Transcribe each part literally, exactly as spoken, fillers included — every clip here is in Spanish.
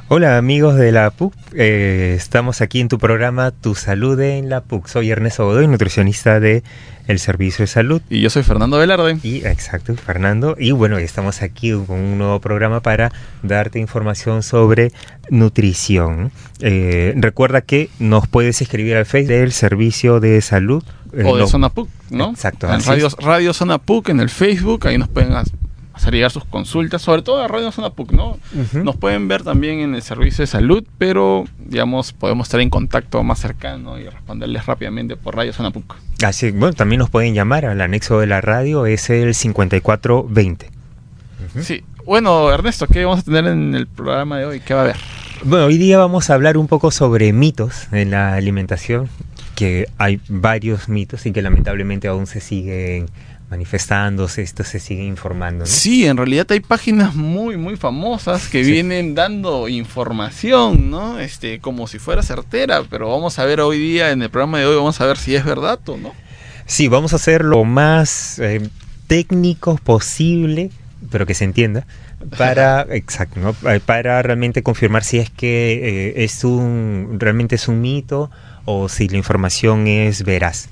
Hola amigos de la P U C, eh, estamos aquí en tu programa Tu Salud en la P U C. Soy Ernesto Godoy, nutricionista de El Servicio de Salud. Y yo soy Fernando Velarde. Y exacto, Fernando. Y bueno, estamos aquí con un nuevo programa para darte información sobre nutrición. Eh, recuerda que nos puedes escribir al Facebook del Servicio de Salud. Eh, o de no, Zona P U C, ¿no? Exacto. En Radio, Radio Zona P U C en el Facebook, ahí nos pueden hacer llegar sus consultas, sobre todo a Radio Zona P U C, ¿no? Uh-huh. Nos pueden ver también en el servicio de salud, pero, digamos, podemos estar en contacto más cercano y responderles rápidamente por Radio Zona P U C. Así, bueno, también nos pueden llamar al anexo de la radio, es el cincuenta y cuatro veinte. Uh-huh. Sí. Bueno, Ernesto, ¿qué vamos a tener en el programa de hoy? ¿Qué va a haber? Bueno, hoy día vamos a hablar un poco sobre mitos en la alimentación, que hay varios mitos y que lamentablemente aún se siguen manifestándose, esto se sigue informando, ¿no? Sí, en realidad hay páginas muy, muy famosas que sí. vienen dando información, ¿no? Este, como si fuera certera, pero vamos a ver hoy día, en el programa de hoy, vamos a ver si es verdad o no. Sí, vamos a hacer lo más eh, técnico posible, pero que se entienda, para, exacto, ¿no? Para realmente confirmar si es que eh, es un, realmente es un mito o si la información es veraz.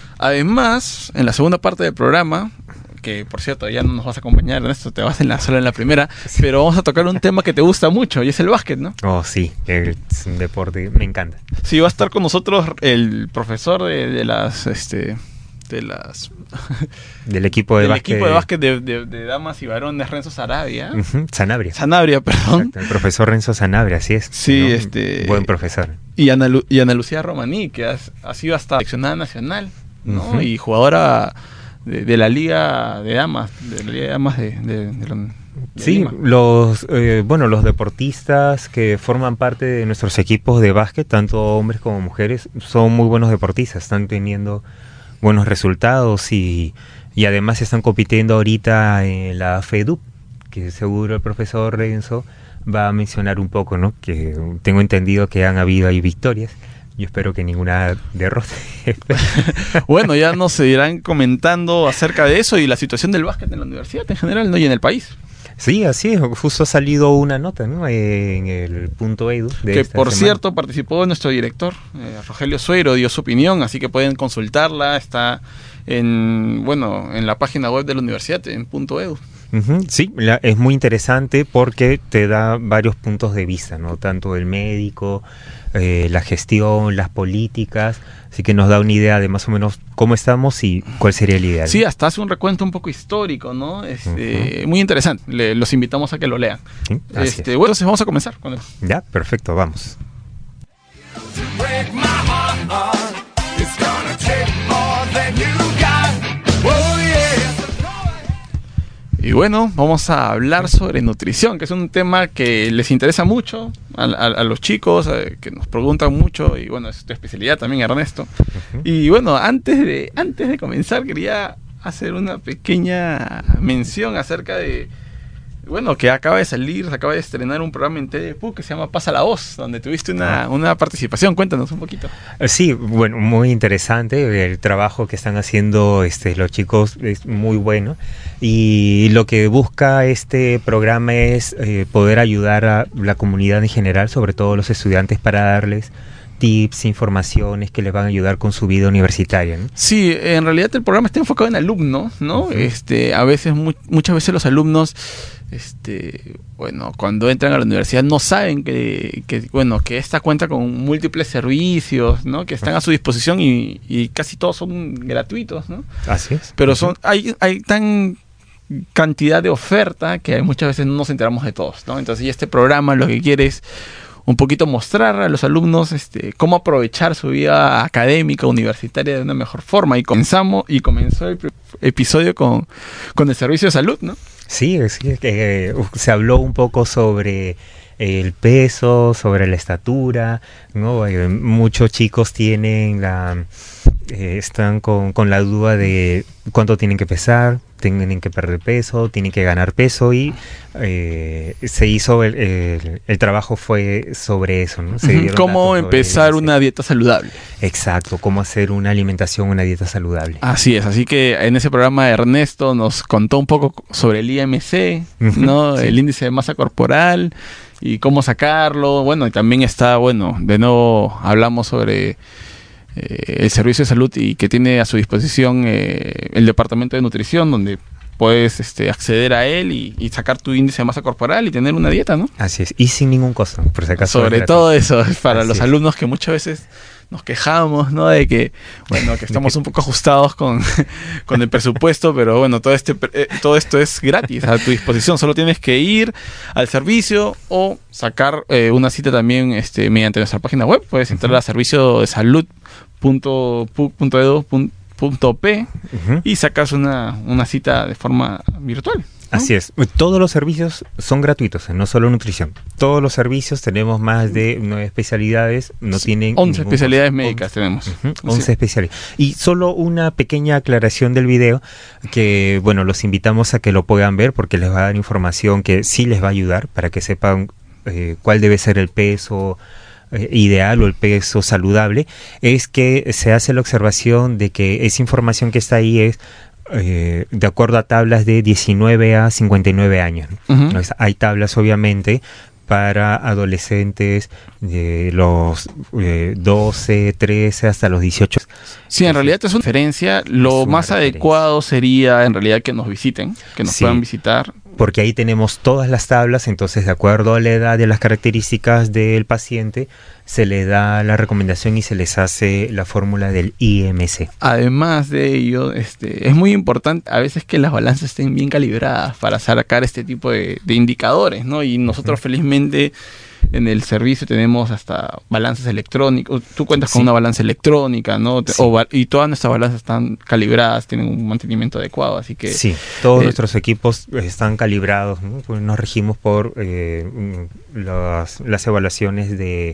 Además, en la segunda parte del programa, que por cierto ya no nos vas a acompañar en esto, te vas en la, solo en la primera, sí. pero vamos a tocar un tema que te gusta mucho y es el básquet, ¿no? Oh, sí, es un deporte, me encanta. Sí, va a estar con nosotros el profesor de, de las... este de las del equipo de del básquet equipo de básquet de, de, de damas y varones, Renzo Sarabia. Uh-huh. Sanabria. Sanabria, perdón. Exacto, el profesor Renzo Sanabria, así es. Sí, ¿no? este... Buen profesor. Y Ana, Lu- y Ana Lucía Romaní, que ha, ha sido hasta seleccionada nacional, ¿no? Uh-huh. Y jugadora de, de la Liga de Damas, de la Liga de Damas de, de, de, de, de Sí, Lima. los eh, bueno, los deportistas que forman parte de nuestros equipos de básquet, tanto hombres como mujeres, son muy buenos deportistas, están teniendo buenos resultados y, y además están compitiendo ahorita en la FEDUP, que seguro el profesor Renzo va a mencionar un poco, ¿no? Que tengo entendido que han habido ahí victorias. Yo espero que ninguna derrota. Bueno, ya nos irán comentando acerca de eso y la situación del básquet en la universidad en general, ¿no? Y en el país. Sí, así es. Justo ha salido una nota, ¿no? En el punto edu de que esta por semana. Cierto participó nuestro director, eh, Rogelio Suero, dio su opinión, así que pueden consultarla. Está en bueno en la página web de la universidad, en punto edu. Uh-huh, sí, la, es muy interesante porque te da varios puntos de vista, ¿no? Tanto el médico, eh, la gestión, las políticas, así que nos da una idea de más o menos cómo estamos y cuál sería el ideal. Sí, hasta hace un recuento un poco histórico, ¿no? Este, uh-huh. Muy interesante, Le, los invitamos a que lo lean. Sí, este, bueno, entonces vamos a comenzar con él. Ya, perfecto, vamos. Y bueno, vamos a hablar sobre nutrición, que es un tema que les interesa mucho a, a, a los chicos, a, que nos preguntan mucho, y bueno, es tu especialidad también, Ernesto. Uh-huh. Y bueno, antes de, antes de comenzar quería hacer una pequeña mención acerca de, bueno, que acaba de salir, se acaba de estrenar un programa en T V P U C que se llama Pasa la Voz, donde tuviste una, una participación. Cuéntanos un poquito. Sí, bueno, muy interesante. El trabajo que están haciendo este, los chicos es muy bueno. Y lo que busca este programa es eh, poder ayudar a la comunidad en general, sobre todo los estudiantes, para darles tips, informaciones que les van a ayudar con su vida universitaria, ¿no? Sí, en realidad el programa está enfocado en alumnos, ¿no? Uh-huh. Este, a veces, mu- muchas veces los alumnos, este, bueno, cuando entran a la universidad no saben que, que bueno, que esta cuenta con múltiples servicios, ¿no? Que están uh-huh. a su disposición y, y casi todos son gratuitos, ¿no? Así es. Pero uh-huh. son, hay, hay tan cantidad de oferta que muchas veces no nos enteramos de todos, ¿no? Entonces, y este programa lo que quiere es un poquito mostrar a los alumnos este, cómo aprovechar su vida académica, universitaria de una mejor forma. Y comenzamos y comenzó el episodio con, con el servicio de salud, ¿no? Sí, sí eh, se habló un poco sobre el peso, sobre la estatura, ¿no? Eh, muchos chicos tienen la eh, están con, con la duda de cuánto tienen que pesar, tienen que perder peso, tienen que ganar peso y eh, se hizo el, el, el trabajo fue sobre eso, ¿no? Se uh-huh. Cómo empezar una dieta saludable. Exacto, cómo hacer una alimentación, una dieta saludable. Así es, así que en ese programa Ernesto nos contó un poco sobre el I M C, uh-huh. ¿no? Sí. El índice de masa corporal. y cómo sacarlo. Bueno, y también está, bueno, de nuevo hablamos sobre eh, el servicio de salud y que tiene a su disposición eh, el departamento de nutrición, donde puedes este, acceder a él y, y sacar tu índice de masa corporal y tener una dieta, ¿no? Así es, y sin ningún costo, por si acaso. Sobre todo eso, para Así los es. alumnos que muchas veces nos quejamos, ¿no? De que, bueno, que estamos un poco ajustados con, con el presupuesto, pero bueno, todo este eh, todo esto es gratis a tu disposición. Solo tienes que ir al servicio o sacar eh, una cita también este, mediante nuestra página web. Puedes entrar a servicio de salud punto p u c punto e d u punto p Uh-huh. y sacas una, una cita de forma virtual, ¿no? Así es. Todos los servicios son gratuitos, no solo nutrición. Todos los servicios, tenemos más de nueve especialidades, no Sí, tienen... once ningún especialidades costo. médicas once. tenemos. Ujú, Sí. once especialidades. Y solo una pequeña aclaración del video, que bueno, los invitamos a que lo puedan ver porque les va a dar información que sí les va a ayudar para que sepan eh, cuál debe ser el peso eh, ideal o el peso saludable. Es que se hace la observación de que esa información que está ahí es eh, de acuerdo a tablas de diecinueve a cincuenta y nueve años. Ujú. Entonces, hay tablas obviamente para adolescentes de los eh, doce, trece hasta los dieciocho. Sí, en realidad es una referencia. Lo Es una más referencia. adecuado sería en realidad que nos visiten, que nos Sí. puedan visitar. Porque ahí tenemos todas las tablas, entonces de acuerdo a la edad y a las características del paciente, se le da la recomendación y se les hace la fórmula del I M C. Además de ello, este, es muy importante a veces que las balanzas estén bien calibradas para sacar este tipo de, de indicadores, ¿no? Y nosotros Ujú. felizmente en el servicio tenemos hasta balanzas electrónicas. Tú cuentas con Sí. una balanza electrónica, ¿no? Te- Sí. o ba- y todas nuestras balanzas están calibradas, tienen un mantenimiento adecuado, así que... Sí, todos eh, nuestros equipos están calibrados, ¿no? Pues nos regimos por eh, mm, las, las evaluaciones de,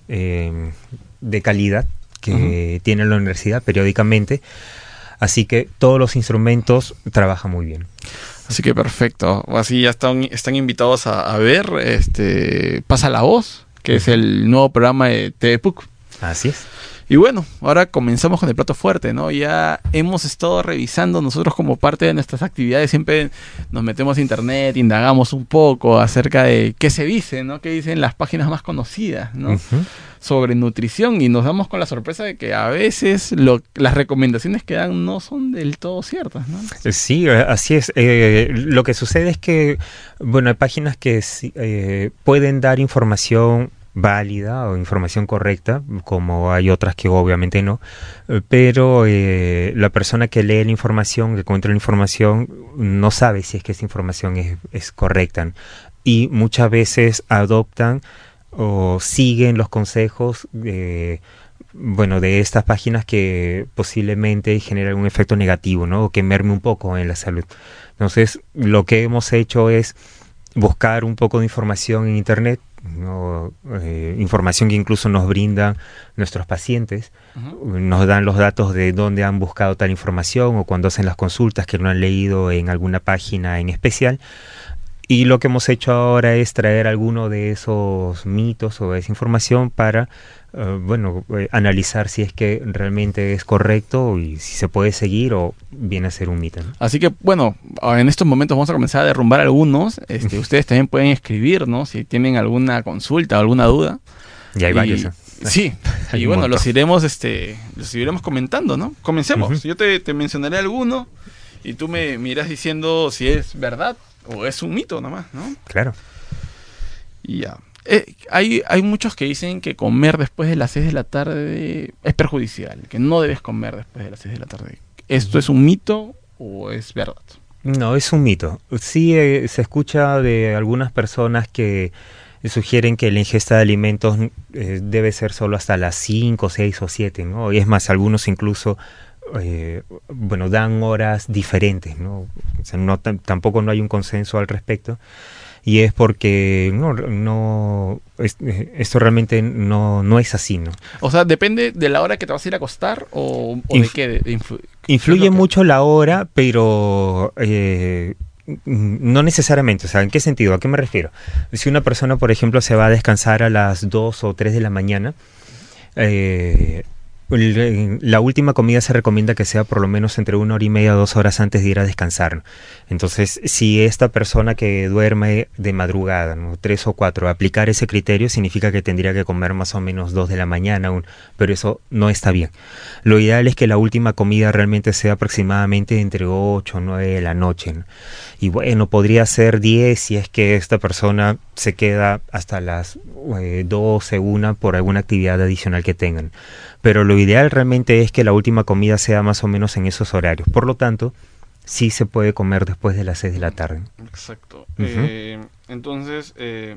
eh, de calidad que tiene la universidad periódicamente, así que todos los instrumentos trabajan muy bien. Así que perfecto. Así ya están, están invitados a, a ver este Pasa la Voz, que es el nuevo programa de T V P U C. Así es. Y bueno, ahora comenzamos con el plato fuerte, ¿no? Ya hemos estado revisando nosotros como parte de nuestras actividades, siempre nos metemos a internet, indagamos un poco acerca de qué se dice, ¿no? Qué dicen las páginas más conocidas, ¿no? Ujú. Sobre nutrición, y nos damos con la sorpresa de que a veces lo, las recomendaciones que dan no son del todo ciertas, ¿no? Sí, eh, así es. Eh, lo que sucede es que, bueno, hay páginas que sí, eh, pueden dar información válida o información correcta, como hay otras que obviamente no, eh, pero eh, la persona que lee la información, que encuentra la información, no sabe si es que esa información es, es correcta, y muchas veces adoptan o siguen los consejos eh, bueno, de estas páginas que posiblemente generan un efecto negativo, ¿no? O que merme un poco en la salud. Entonces, lo que hemos hecho es buscar un poco de información en internet, ¿no? Eh, información que incluso nos brindan nuestros pacientes, Uh-huh. nos dan los datos de dónde han buscado tal información o cuando hacen las consultas que no han leído en alguna página en especial. Y lo que hemos hecho ahora es traer alguno de esos mitos o esa información para, uh, bueno, eh, analizar si es que realmente es correcto y si se puede seguir o viene a ser un mito, ¿no? Así que, bueno, en estos momentos vamos a comenzar a derrumbar algunos. Este, ustedes también pueden escribirnos si tienen alguna consulta o alguna duda. Y hay Y- varios. ¿eh? Sí, Hay y un bueno, montón. los iremos, este, los iremos comentando, ¿no? Comencemos. Ujú. Yo te, te mencionaré alguno y tú me miras diciendo si es verdad o es un mito nomás, ¿no? Claro. Y ya. Eh, hay, hay muchos que dicen que comer después de las seis de la tarde es perjudicial, que no debes comer después de las seis de la tarde. ¿Esto es un mito o es verdad? No, es un mito. Sí, eh, se escucha de algunas personas que sugieren que la ingesta de alimentos eh, debe ser solo hasta las cinco, seis o siete, ¿no? Y es más, algunos incluso, eh, bueno, dan horas diferentes, ¿no? O sea, no tam- tampoco no hay un consenso al respecto. Y es porque no, no es- eh, esto realmente no, no es así, ¿no? O sea, depende de la hora que te vas a ir a acostar o, o de Inf- qué. De, de influ- Influye ¿qué es lo que- mucho la hora, pero eh, no necesariamente. O sea, ¿en qué sentido? ¿A qué me refiero? Si una persona, por ejemplo, se va a descansar a las dos o tres de la mañana, eh, la última comida se recomienda que sea por lo menos entre una hora y media a dos horas antes de ir a descansar. Entonces, si esta persona que duerme de madrugada, ¿no? tres o cuatro, aplicar ese criterio significa que tendría que comer más o menos dos de la mañana, un, pero eso no está bien. Lo ideal es que la última comida realmente sea aproximadamente entre ocho o nueve de la noche, ¿no? Y bueno, podría ser diez si es que esta persona se queda hasta las eh, doce, una por alguna actividad adicional que tengan. Pero lo ideal realmente es que la última comida sea más o menos en esos horarios. Por lo tanto, sí se puede comer después de las seis de la tarde. Exacto. Uh-huh. Eh, entonces, eh,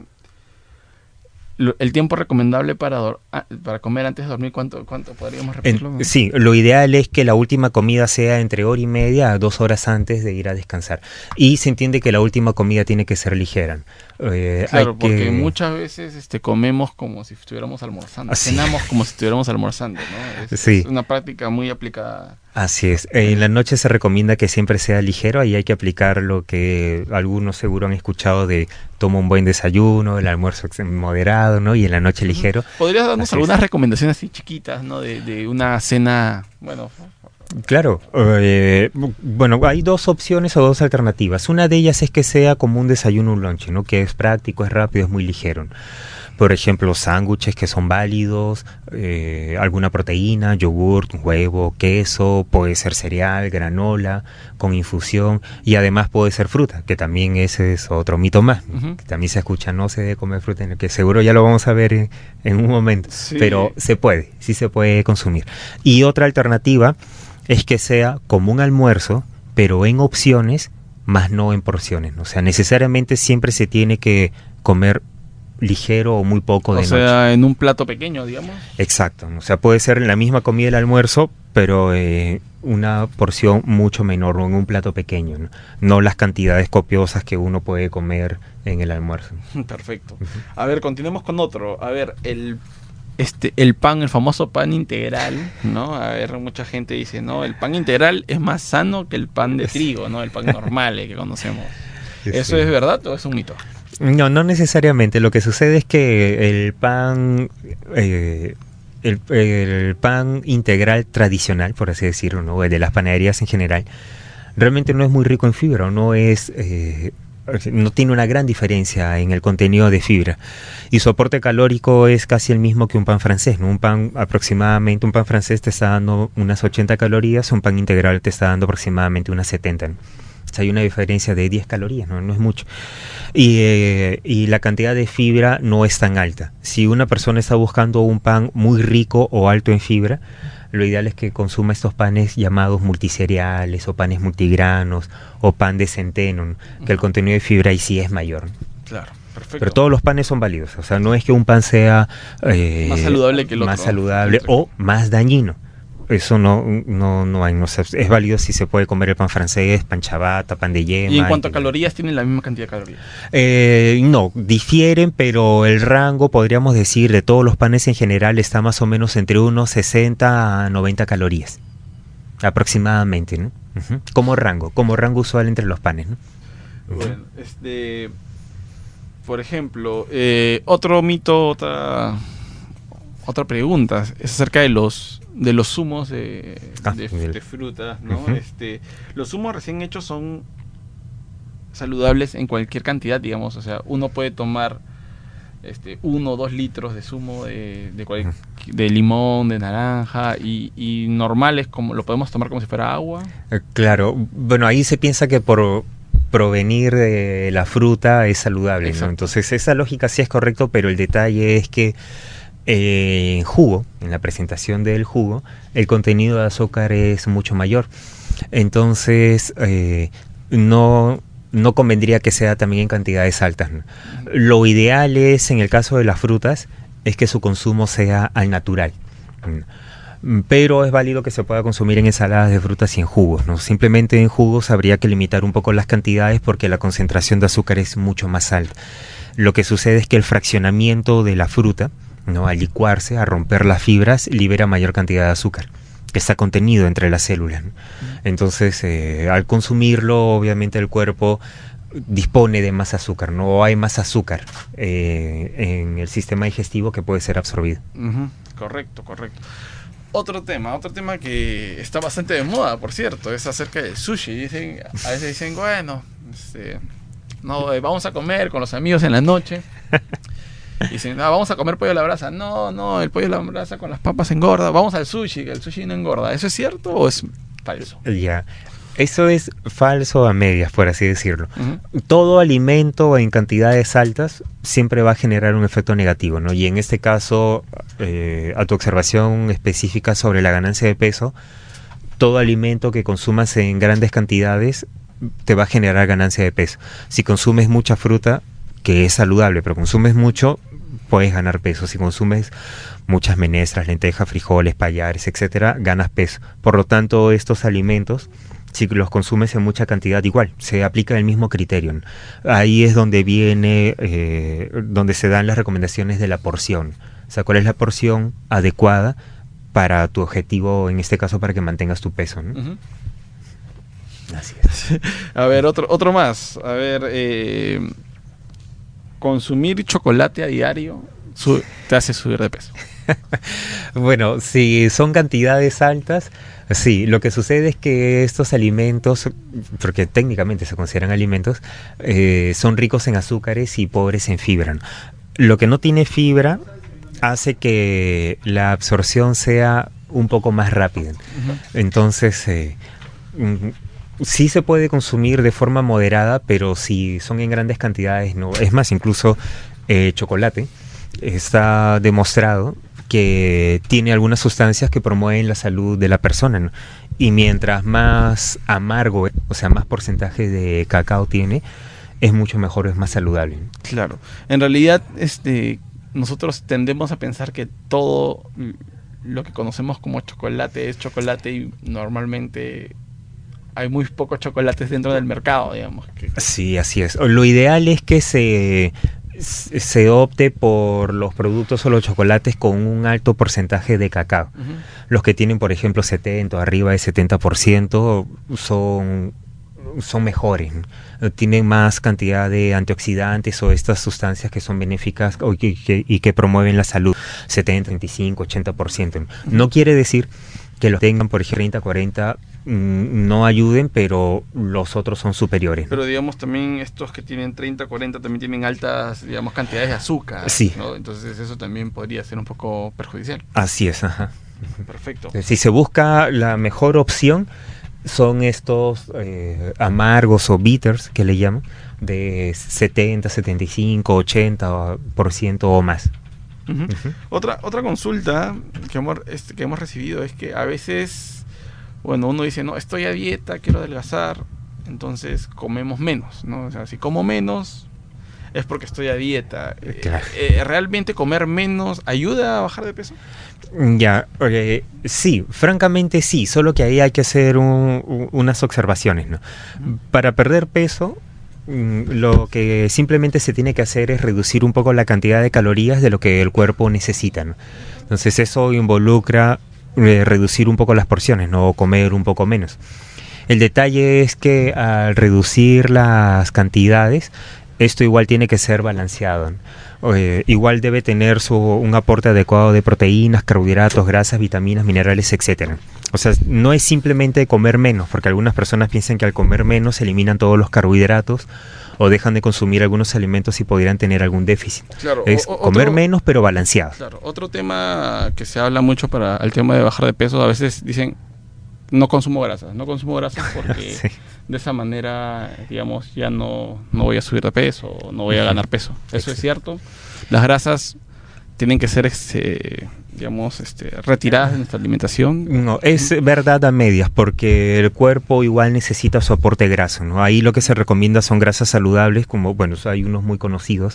lo, el tiempo recomendable para, dor- ah, para comer antes de dormir, ¿cuánto, cuánto podríamos repetirlo? En, sí, lo ideal es que la última comida sea entre hora y media a dos horas antes de ir a descansar. Y se entiende que la última comida tiene que ser ligera. Eh, Claro, hay porque que... muchas veces este, comemos como si estuviéramos almorzando, Así. cenamos como si estuviéramos almorzando, ¿no? Es, Sí. es una práctica muy aplicada. Así es. En la noche se recomienda que siempre sea ligero, y hay que aplicar lo que algunos seguro han escuchado de toma un buen desayuno, el almuerzo moderado, ¿no? Y en la noche ligero. ¿Podrías darnos Así algunas es. recomendaciones así chiquitas, ¿no? De, de una cena, bueno... Claro, eh, bueno, hay dos opciones o dos alternativas. Una de ellas es que sea como un desayuno, un lunch, ¿no? Que es práctico, es rápido, es muy ligero. Por ejemplo, sándwiches que son válidos, eh, alguna proteína, yogurt, huevo, queso, puede ser cereal, granola, con infusión, y además puede ser fruta, que también ese es otro mito más. Uh-huh. Que también se escucha, no se debe comer fruta, que seguro ya lo vamos a ver en, en un momento, Sí. pero se puede, sí se puede consumir. Y otra alternativa es que sea como un almuerzo, pero en opciones, más no en porciones, ¿no? O sea, necesariamente siempre se tiene que comer ligero o muy poco de o sea, noche. en un plato pequeño, digamos. Exacto, ¿no? O sea, puede ser la misma comida del almuerzo, pero eh, una porción mucho menor, o en un plato pequeño, ¿no? No las cantidades copiosas que uno puede comer en el almuerzo. Perfecto. A ver, continuemos con otro. A ver, el este el pan, el famoso pan integral, ¿no? A ver, mucha gente dice, no, el pan integral es más sano que el pan de trigo, ¿no? El pan normal eh, que conocemos. ¿Eso Sí. es verdad o es un mito? No, no necesariamente. Lo que sucede es que el pan, eh, el, el pan integral tradicional, por así decirlo, ¿no? El de las panaderías en general, realmente no es muy rico en fibra, no es, eh, no tiene una gran diferencia en el contenido de fibra, y su aporte calórico es casi el mismo que un pan francés, ¿no? Un pan aproximadamente, un pan francés te está dando unas ochenta calorías, un pan integral te está dando aproximadamente unas setenta, ¿no? O sea, hay una diferencia de diez calorías, no, no es mucho. Y, eh, y la cantidad de fibra no es tan alta. Si una persona está buscando un pan muy rico o alto en fibra, lo ideal es que consuma estos panes llamados multicereales o panes multigranos o pan de centeno, ¿no? Que el contenido de fibra ahí sí es mayor. Claro, perfecto. Pero todos los panes son válidos. O sea, no es que un pan sea eh, más saludable que el más otro. saludable o más dañino. Eso no, no, no hay, no sé, es válido si se puede comer el pan francés, pan ciabatta, pan de yema. Y en cuanto a y, calorías, tienen la misma cantidad de calorías. Eh, no, difieren, pero el rango, podríamos decir, de todos los panes en general está más o menos entre unos sesenta a noventa calorías, aproximadamente, ¿no? Uh-huh. Como rango, como rango usual entre los panes, ¿no? Uh-huh. Bueno, este, por ejemplo, eh, otro mito, otra, otra pregunta es acerca de los de los zumos de, Ah, de, del- de frutas, ¿no? Ujú. Este, los zumos recién hechos son saludables en cualquier cantidad, digamos, o sea, uno puede tomar este uno o dos litros de zumo de, de, cual- de limón, de naranja y, y normales, como lo podemos tomar como si fuera agua. Eh, Claro, bueno, ahí se piensa que por provenir de la fruta es saludable, ¿no? Exacto. Entonces esa lógica sí es correcto, pero el detalle es que eh, en jugo, en la presentación del jugo, el contenido de azúcar es mucho mayor. Entonces, eh, no, no convendría que sea también en cantidades altas, ¿no? Lo ideal es, en el caso de las frutas, es que su consumo sea al natural. Mm. Pero es válido que se pueda consumir en ensaladas de frutas y en jugos, ¿no? Simplemente en jugos habría que limitar un poco las cantidades porque la concentración de azúcar es mucho más alta. Lo que sucede es que el fraccionamiento de la fruta, ¿no? Al licuarse, a romper las fibras, libera mayor cantidad de azúcar que está contenido entre las células, ¿no? Entonces, eh, al consumirlo, obviamente el cuerpo dispone de más azúcar, no hay más azúcar eh, en el sistema digestivo que puede ser absorbido. Uh-huh. Correcto, correcto. Otro tema, otro tema que está bastante de moda, por cierto, es acerca del sushi. Dicen, a veces dicen, bueno, este, no, eh, vamos a comer con los amigos en la noche. Y dicen, no, vamos a comer pollo a la brasa. No, no, el pollo a la brasa con las papas engorda. Vamos al sushi, que el sushi no engorda. ¿Eso es cierto o es falso? Ya, eso es falso a medias, por así decirlo. Uh-huh. Todo alimento en cantidades altas siempre va a generar un efecto negativo, ¿no? Y en este caso, eh, a tu observación específica sobre la ganancia de peso, todo alimento que consumas en grandes cantidades te va a generar ganancia de peso. Si consumes mucha fruta, que es saludable, pero consumes mucho, puedes ganar peso. Si consumes muchas menestras, lentejas, frijoles, payares, etcétera, ganas peso. Por lo tanto, estos alimentos, si los consumes en mucha cantidad, igual, se aplica el mismo criterio, ¿no? Ahí es donde viene, eh, donde se dan las recomendaciones de la porción. O sea, cuál es la porción adecuada para tu objetivo, en este caso, para que mantengas tu peso, ¿no? Uh-huh. Así es. A ver, otro, otro más. A ver, eh, consumir chocolate a diario su- te hace subir de peso. Bueno, si son cantidades altas, sí, lo que sucede es que estos alimentos, porque técnicamente se consideran alimentos, eh, son ricos en azúcares y pobres en fibra, ¿no? Lo que no tiene fibra hace que la absorción sea un poco más rápida. Uh-huh. Entonces, eh, sí se puede consumir de forma moderada, pero si son en grandes cantidades, no. Es más, incluso eh, chocolate está demostrado que tiene algunas sustancias que promueven la salud de la persona, ¿no? Y mientras más amargo, o sea, más porcentaje de cacao tiene, es mucho mejor, es más saludable. Claro. En realidad, este, nosotros tendemos a pensar que todo lo que conocemos como chocolate es chocolate y normalmente hay muy pocos chocolates dentro del mercado, digamos. Que... Sí, así es. Lo ideal es que se... se opte por los productos o los chocolates con un alto porcentaje de cacao. Uh-huh. Los que tienen, por ejemplo, setenta o arriba de setenta por ciento son, son mejores, ¿no? Tienen más cantidad de antioxidantes o estas sustancias que son benéficas o que, que, y que promueven la salud, setenta, treinta y cinco, ochenta por ciento. Uh-huh. No quiere decir que los tengan, por ejemplo, treinta, cuarenta, mmm, no ayuden, pero los otros son superiores. Pero digamos también estos que tienen treinta, cuarenta también tienen altas, digamos, cantidades de azúcar. Sí. ¿No? Entonces eso también podría ser un poco perjudicial. Así es, ajá. Perfecto. Si se busca la mejor opción, son estos eh, amargos o bitters, que le llaman, de setenta, setenta y cinco, ochenta por ciento o más. Uh-huh. Uh-huh. Otra otra consulta que hemos, este, que hemos recibido es que a veces, bueno, uno dice, no, estoy a dieta, quiero adelgazar, entonces comemos menos, ¿no? O sea, si como menos es porque estoy a dieta. Claro. Eh, eh, ¿Realmente comer menos ayuda a bajar de peso? Ya, eh, sí, francamente sí, solo que ahí hay que hacer un, un, unas observaciones, ¿no? Uh-huh. Para perder peso, lo que simplemente se tiene que hacer es reducir un poco la cantidad de calorías de lo que el cuerpo necesita, ¿no? Entonces eso involucra eh, reducir un poco las porciones, no comer un poco menos. El detalle es que al reducir las cantidades, esto igual tiene que ser balanceado, ¿no? Eh, igual debe tener su, un aporte adecuado de proteínas, carbohidratos, grasas, vitaminas, minerales, etcétera. O sea, no es simplemente comer menos, porque algunas personas piensan que al comer menos se eliminan todos los carbohidratos o dejan de consumir algunos alimentos y podrían tener algún déficit. Claro, es o, comer otro, menos pero balanceado. Claro, otro tema que se habla mucho para el tema de bajar de peso, a veces dicen, no consumo grasas, no consumo grasas porque sí. De esa manera, digamos, ya no, no voy a subir de peso, no voy a ganar peso. ¿Eso Exacto. Es cierto? Las grasas tienen que ser, este, digamos, este, retiradas de nuestra alimentación. No, es verdad a medias, porque el cuerpo igual necesita su aporte graso, ¿no? Ahí lo que se recomienda son grasas saludables, como, bueno, hay unos muy conocidos,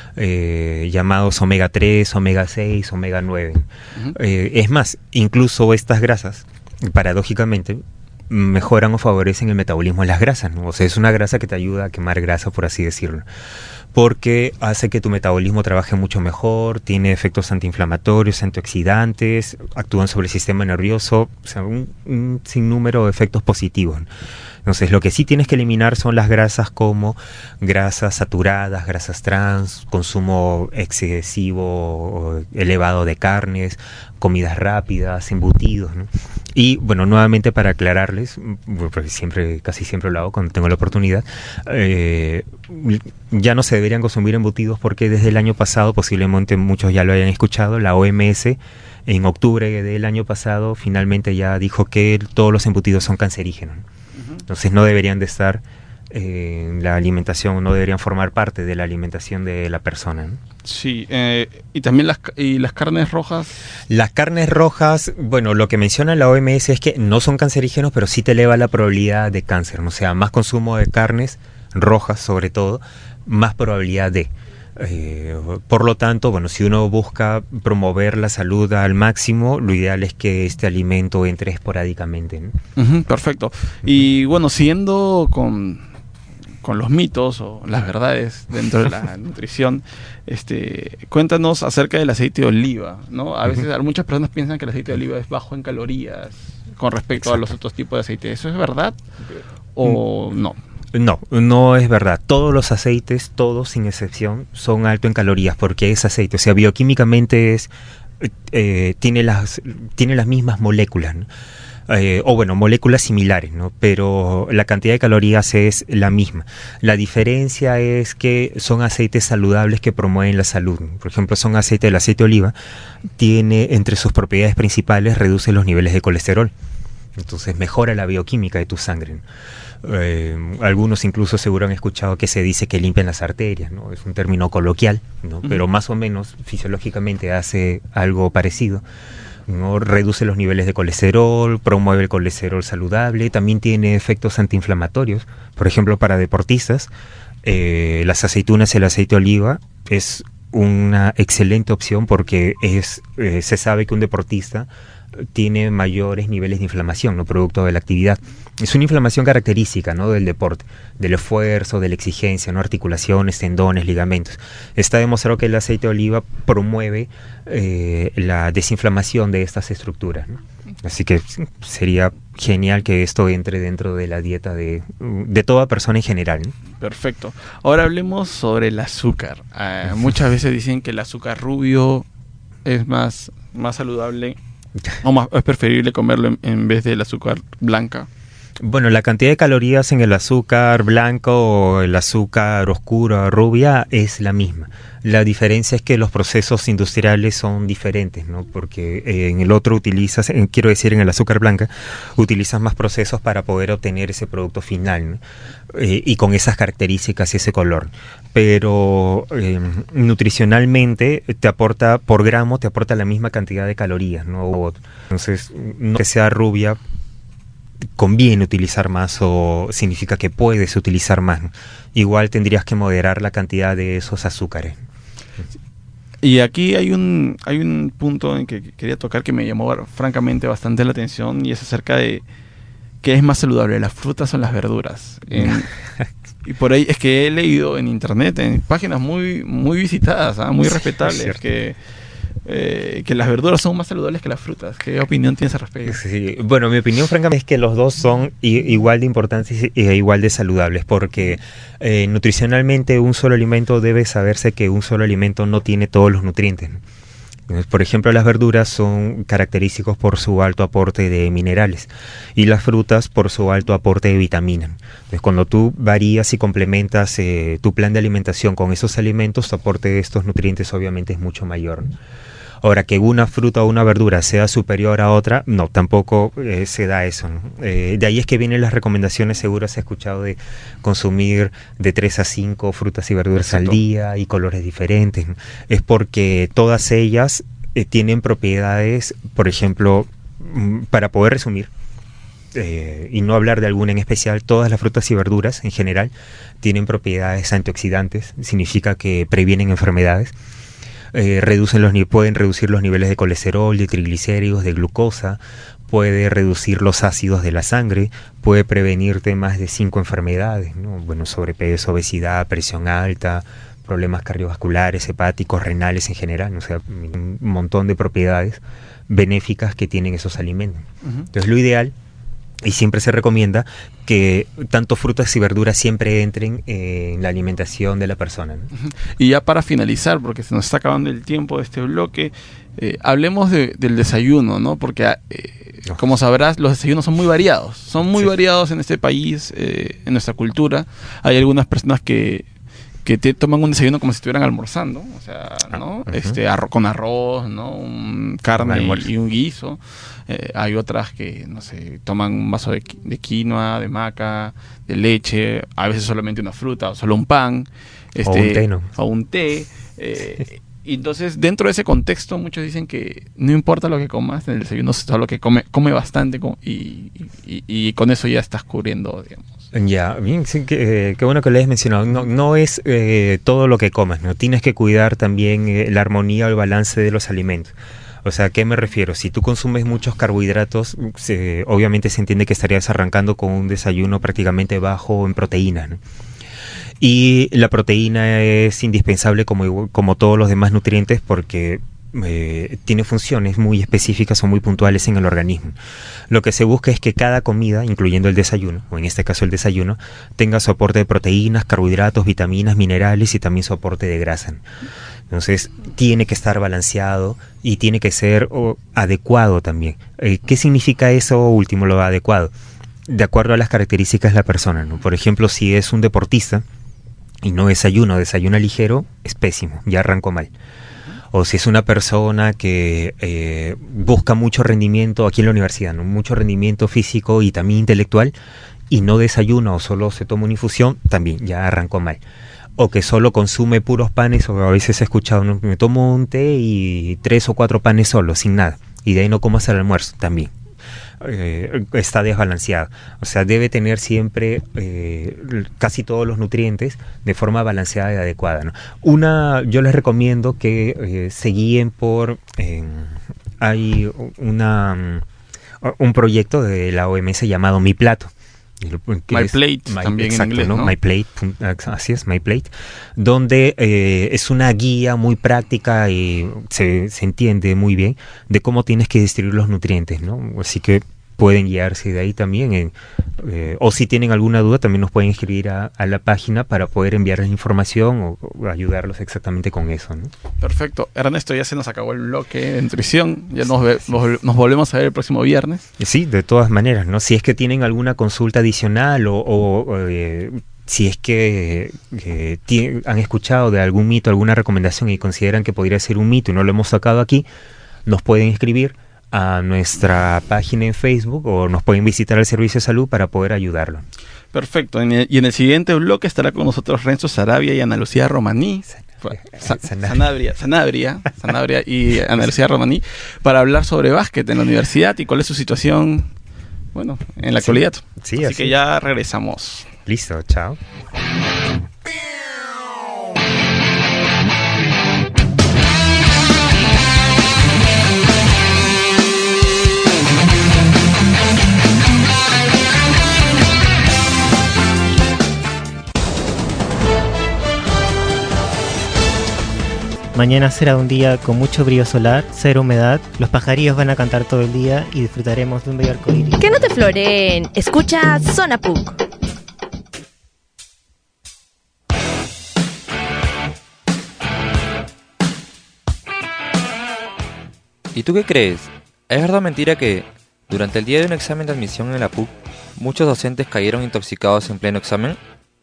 eh, llamados omega tres, omega seis, omega nueve. Uh-huh. Eh, es más, incluso estas grasas, paradójicamente, mejoran o favorecen el metabolismo de las grasas, ¿no? O sea, es una grasa que te ayuda a quemar grasa, por así decirlo, porque hace que tu metabolismo trabaje mucho mejor, tiene efectos antiinflamatorios, antioxidantes, actúan sobre el sistema nervioso, o sea, un, un sinnúmero de efectos positivos. Entonces, lo que sí tienes que eliminar son las grasas como grasas saturadas, grasas trans, consumo excesivo o elevado de carnes, comidas rápidas, embutidos, ¿no? Y, bueno, nuevamente para aclararles, porque siempre, casi siempre lo hago cuando tengo la oportunidad, eh, ya no se deberían consumir embutidos porque desde el año pasado, posiblemente muchos ya lo hayan escuchado, la O M S en octubre del año pasado finalmente ya dijo que todos los embutidos son cancerígenos. Entonces no deberían de estar eh, en la alimentación, no deberían formar parte de la alimentación de la persona, ¿no? Sí, eh, y también las, y las carnes rojas. Las carnes rojas, bueno, lo que menciona la O M S es que no son cancerígenos, pero sí te eleva la probabilidad de cáncer. O sea, más consumo de carnes rojas sobre todo, más probabilidad de... Eh, por lo tanto, bueno, si uno busca promover la salud al máximo, lo ideal es que este alimento entre esporádicamente, ¿no? Uh-huh, perfecto. Y bueno, siguiendo con, con los mitos o las verdades dentro de la nutrición, este, cuéntanos acerca del aceite de oliva, ¿no? A veces uh-huh. muchas personas piensan que el aceite de oliva es bajo en calorías con respecto Exacto. a los otros tipos de aceite. ¿Eso es verdad o uh-huh. no? No, no es verdad. Todos los aceites, todos sin excepción, son altos en calorías porque es aceite. O sea, bioquímicamente es, eh, tiene, las, tiene las mismas moléculas, ¿no? Eh, o bueno, moléculas similares, ¿no? Pero la cantidad de calorías es la misma. La diferencia es que son aceites saludables que promueven la salud. Por ejemplo, son aceite, el aceite de oliva tiene entre sus propiedades principales, reduce los niveles de colesterol. Entonces mejora la bioquímica de tu sangre, ¿no? Eh, algunos incluso seguro han escuchado que se dice que limpian las arterias, ¿no? Es un término coloquial, ¿no? Uh-huh. Pero más o menos fisiológicamente hace algo parecido, ¿no? Reduce los niveles de colesterol, promueve el colesterol saludable, también tiene efectos antiinflamatorios. Por ejemplo, para deportistas, eh, las aceitunas y el aceite de oliva es una excelente opción porque es eh, se sabe que un deportista tiene mayores niveles de inflamación, ¿no? Producto de la actividad. Es una inflamación característica, ¿no? Del deporte, del esfuerzo, de la exigencia, ¿no? Articulaciones, tendones, ligamentos. Está demostrado que el aceite de oliva promueve eh, la desinflamación de estas estructuras, ¿no? Así que sería genial que esto entre dentro de la dieta de, de toda persona en general, ¿no? Perfecto. Ahora hablemos sobre el azúcar. Uh, muchas veces dicen que el azúcar rubio es más, más saludable. ¿O más, es preferible comerlo en, en vez del azúcar blanca? Bueno, la cantidad de calorías en el azúcar blanco o el azúcar oscura, rubia, es la misma. La diferencia es que los procesos industriales son diferentes, ¿no? Porque eh, en el otro utilizas, en, quiero decir en el azúcar blanca, utilizas más procesos para poder obtener ese producto final, ¿no? Eh, y con esas características y ese color. Pero eh, nutricionalmente te aporta, por gramo, te aporta la misma cantidad de calorías, ¿no? Entonces, no que sea rubia conviene utilizar más o significa que puedes utilizar más. Igual tendrías que moderar la cantidad de esos azúcares. Y aquí hay un hay un punto en que quería tocar que me llamó francamente bastante la atención y es acerca de qué es más saludable, las frutas o las verduras. En, y por ahí es que he leído en internet, en páginas muy muy visitadas, ¿eh? Muy respetables, que Eh, que las verduras son más saludables que las frutas. ¿Qué opinión tienes al respecto? Sí, bueno, mi opinión francamente es que los dos son i- igual de importantes e igual de saludables, porque eh, nutricionalmente un solo alimento debe saberse que un solo alimento no tiene todos los nutrientes. Por ejemplo, las verduras son característicos por su alto aporte de minerales y las frutas por su alto aporte de vitaminas. Entonces, cuando tú varías y complementas eh, tu plan de alimentación con esos alimentos, tu aporte de estos nutrientes obviamente es mucho mayor, ¿no? Ahora, que una fruta o una verdura sea superior a otra, no, tampoco eh, se da eso, ¿no? Eh, de ahí es que vienen las recomendaciones, seguro has escuchado de consumir de tres a cinco frutas y verduras Exacto. al día y colores diferentes, ¿no? Es porque todas ellas eh, tienen propiedades, por ejemplo, mm, para poder resumir, eh, y no hablar de alguna en especial, todas las frutas y verduras en general tienen propiedades antioxidantes, significa que previenen enfermedades. Eh, reducen los, pueden reducir los niveles de colesterol, de triglicéridos, de glucosa, puede reducir los ácidos de la sangre, puede prevenirte más de cinco enfermedades, ¿no? Bueno, sobrepeso, obesidad, presión alta, problemas cardiovasculares, hepáticos, renales en general, o sea, un montón de propiedades benéficas que tienen esos alimentos. Uh-huh. Entonces, lo ideal, y siempre se recomienda, que tanto frutas y verduras siempre entren eh, en la alimentación de la persona, ¿no? Uh-huh. Y ya para finalizar, porque se nos está acabando el tiempo de este bloque, eh, hablemos de, del desayuno, ¿no? Porque eh, no. como sabrás, los desayunos son muy variados, son muy sí. variados en este país, eh, en nuestra cultura. Hay algunas personas que que te toman un desayuno como si estuvieran almorzando, o sea, ¿no? Uh-huh. Este, arro- con arroz, ¿no? Un carne y, y un guiso. Eh, hay otras que, no sé, toman un vaso de, de quinoa, de maca, de leche, a veces solamente una fruta, o solo un pan. Este, o un té, ¿no? O un té. Eh, y entonces, dentro de ese contexto, muchos dicen que no importa lo que comas, en el desayuno solo que come, come bastante y, y, y, y con eso ya estás cubriendo, digamos. Ya, bien, sí, que, eh, qué bueno que le hayas mencionado. No, no es eh, todo lo que comas, ¿no? Tienes que cuidar también eh, la armonía o el balance de los alimentos. O sea, ¿a qué me refiero? Si tú consumes muchos carbohidratos, se, obviamente se entiende que estarías arrancando con un desayuno prácticamente bajo en proteínas, ¿no? Y la proteína es indispensable como, como todos los demás nutrientes porque eh, tiene funciones muy específicas o muy puntuales en el organismo. Lo que se busca es que cada comida, incluyendo el desayuno, o en este caso el desayuno, tenga su aporte de proteínas, carbohidratos, vitaminas, minerales y también su aporte de grasa. Entonces, tiene que estar balanceado y tiene que ser oh, adecuado también. Eh, ¿Qué significa eso último, lo adecuado? De acuerdo a las características de la persona, ¿no? Por ejemplo, si es un deportista y no desayuna, desayuna ligero, es pésimo, ya arrancó mal. O si es una persona que eh, busca mucho rendimiento aquí en la universidad, ¿no? Mucho rendimiento físico y también intelectual, y no desayuna o solo se toma una infusión, también ya arrancó mal. O que solo consume puros panes, o a veces he escuchado, ¿no? Me tomo un té y tres o cuatro panes solo, sin nada, y de ahí no como hasta el almuerzo, también. Eh, está desbalanceado. O sea, debe tener siempre eh, casi todos los nutrientes de forma balanceada y adecuada, ¿no? Una, yo les recomiendo que eh, se guíen por eh, hay una un proyecto de la O M S llamado Mi Plato. My Plate, my, también exacto, en inglés, ¿no? My Plate, así es, My Plate, donde eh, es una guía muy práctica y se, se entiende muy bien de cómo tienes que distribuir los nutrientes, ¿no? Así que pueden guiarse de ahí también, en, eh, o si tienen alguna duda también nos pueden escribir a, a la página para poder enviarles información o, o ayudarlos exactamente con eso, ¿no? Perfecto. Ernesto, ya se nos acabó el bloque de nutrición, ya nos, ve, nos, nos volvemos a ver el próximo viernes. Sí, de todas maneras, ¿no? Si es que tienen alguna consulta adicional o, o, o eh, si es que eh, t- han escuchado de algún mito, alguna recomendación y consideran que podría ser un mito y no lo hemos sacado aquí, nos pueden escribir a nuestra página en Facebook o nos pueden visitar al Servicio de Salud para poder ayudarlo. Perfecto. En el, y en el siguiente bloque estará con nosotros Renzo Sarabia y Ana Lucía Romaní. Sa- Sanabria, Sanabria, Sanabria y Ana Lucía Romaní para hablar sobre básquet en la universidad y cuál es su situación, bueno, en la sí, actualidad. Sí, así, así que ya regresamos. Listo, chao. Mañana será un día con mucho brillo solar, cero humedad, los pajarillos van a cantar todo el día y disfrutaremos de un bello arcoíris. Que no te floreen, escucha Zona P U C. ¿Y tú qué crees? ¿Es verdad o mentira que, durante el día de un examen de admisión en la P U C, muchos docentes cayeron intoxicados en pleno examen?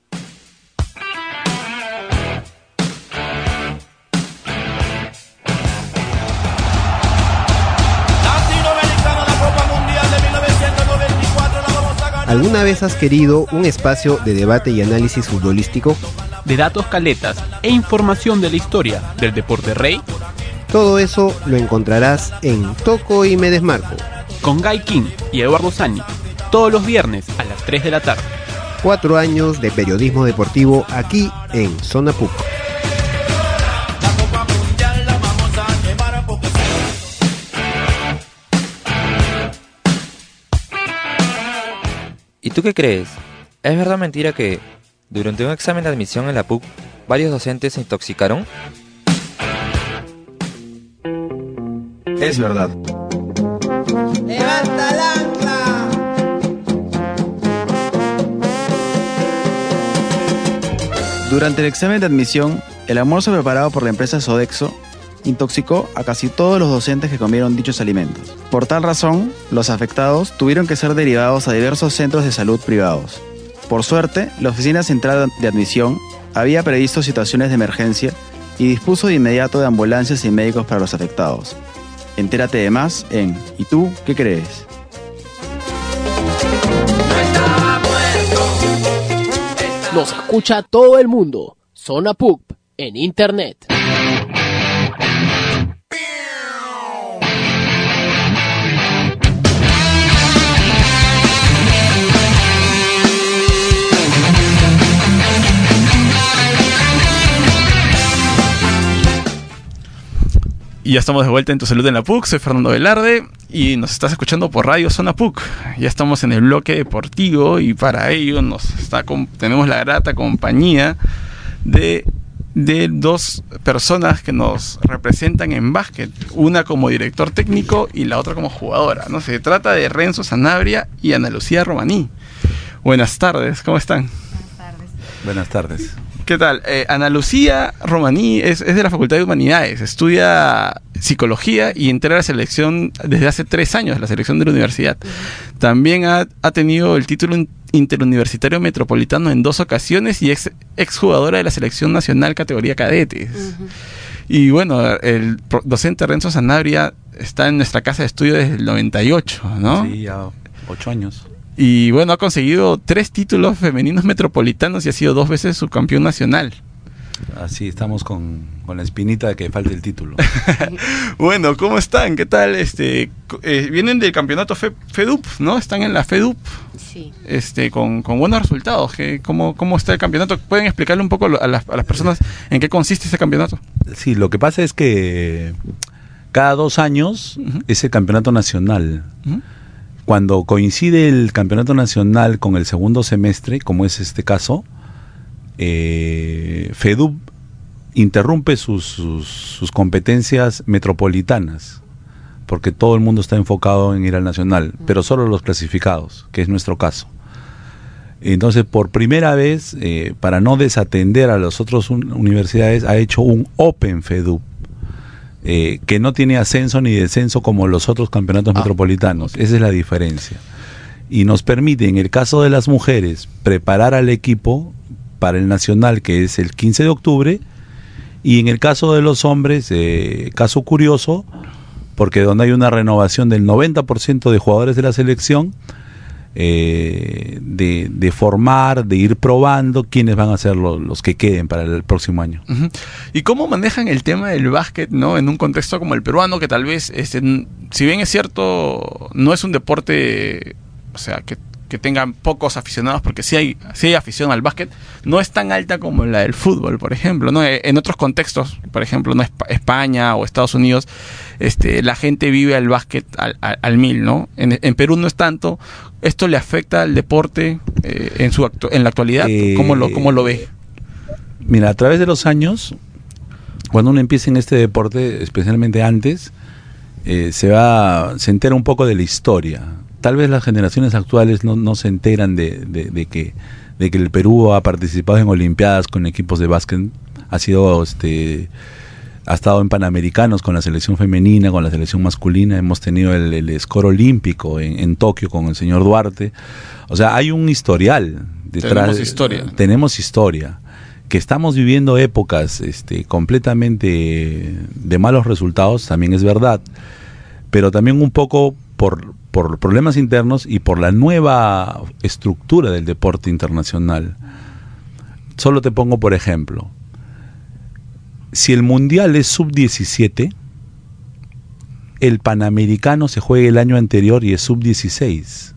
¿Alguna vez has querido un espacio de debate y análisis futbolístico? De datos caletas e información de la historia del deporte rey. Todo eso lo encontrarás en Toco y Me Desmarco, con Guy King y Eduardo Sani, todos los viernes a las tres de la tarde. Cuatro años de periodismo deportivo aquí en Zona P U C. ¿Y tú qué crees? ¿Es verdad o mentira que, durante un examen de admisión en la P U C, varios docentes se intoxicaron? Es verdad. ¡Levanta el ancla! Durante el examen de admisión, el almuerzo preparado por la empresa Sodexo intoxicó a casi todos los docentes que comieron dichos alimentos. Por tal razón, los afectados tuvieron que ser derivados a diversos centros de salud privados. Por suerte, la Oficina Central de Admisión había previsto situaciones de emergencia y dispuso de inmediato de ambulancias y médicos para los afectados. Entérate de más en ¿Y tú qué crees? Nos escucha todo el mundo. Zona P U C en Internet. Y ya estamos de vuelta en Tu Salud en la P U C. Soy Fernando Velarde y nos estás escuchando por Radio Zona P U C. Ya estamos en el bloque deportivo y para ello nos está con, tenemos la grata compañía de, de dos personas que nos representan en básquet. Una como director técnico y la otra como jugadora, ¿no? Se trata de Renzo Sanabria y Ana Lucía Romaní. Buenas tardes, ¿cómo están? Buenas tardes. Buenas tardes. ¿Qué tal? Eh, Ana Lucía Romaní es, es de la Facultad de Humanidades, estudia psicología y integra la selección desde hace tres años, la selección de la universidad. También ha, ha tenido el título interuniversitario metropolitano en dos ocasiones y ex, exjugadora de la selección nacional categoría cadetes. Uh-huh. Y bueno, el docente Renzo Sanabria está en nuestra casa de estudio desde el noventa y ocho, ¿no? Sí, ya ocho años. Y bueno, ha conseguido tres títulos femeninos metropolitanos y ha sido dos veces subcampeón nacional. Así estamos con, con la espinita de que falte el título. Bueno, ¿cómo están? ¿Qué tal? Este, eh, vienen del campeonato Fe, FEDUP, ¿no? Están en la FEDUP. Sí. Este, con, con buenos resultados. ¿Qué, cómo, ¿Cómo está el campeonato? ¿Pueden explicarle un poco a las, a las personas en qué consiste ese campeonato? Sí, lo que pasa es que cada dos años uh-huh. es el campeonato nacional. Uh-huh. Cuando coincide el campeonato nacional con el segundo semestre, como es este caso, eh, FEDUP interrumpe sus, sus, sus competencias metropolitanas, porque todo el mundo está enfocado en ir al nacional, pero solo los clasificados, que es nuestro caso. Entonces, por primera vez, eh, para no desatender a las otras un, universidades, ha hecho un Open FEDUP. Eh, que no tiene ascenso ni descenso como los otros campeonatos ah, metropolitanos. Okay. Esa es la diferencia. Y nos permite, en el caso de las mujeres, preparar al equipo para el nacional, que es el quince de octubre, y en el caso de los hombres, eh, caso curioso, porque donde hay una renovación del noventa por ciento de jugadores de la selección, Eh, de, de formar, de ir probando quiénes van a ser lo, los que queden para el próximo año. Uh-huh. ¿Y cómo manejan el tema del básquet, ¿no? En un contexto como el peruano, que tal vez, este, si bien es cierto, no es un deporte, o sea, que, que tengan pocos aficionados, porque sí hay, sí hay afición al básquet, no es tan alta como la del fútbol, por ejemplo, ¿no? En otros contextos, por ejemplo, no España o Estados Unidos, este, la gente vive al básquet al, al, al mil, ¿no? En, en Perú no es tanto. ¿Esto le afecta al deporte eh, en su actu- en la actualidad? Eh, ¿Cómo lo, cómo lo ve? Mira, a través de los años, cuando uno empieza en este deporte, especialmente antes, eh, se va, se entera un poco de la historia. Tal vez las generaciones actuales no, no se enteran de, de, de que de que el Perú ha participado en olimpiadas con equipos de básquet, ha sido este ha estado en Panamericanos con la selección femenina, con la selección masculina, hemos tenido el, el score olímpico en, en Tokio con el señor Duarte. O sea, hay un historial detrás. Tenemos historia. Tenemos historia. Que estamos viviendo épocas este, completamente de malos resultados, también es verdad. Pero también un poco por, por problemas internos y por la nueva estructura del deporte internacional. Solo te pongo por ejemplo. Si el mundial es sub diecisiete, el panamericano se juega el año anterior y es sub dieciséis.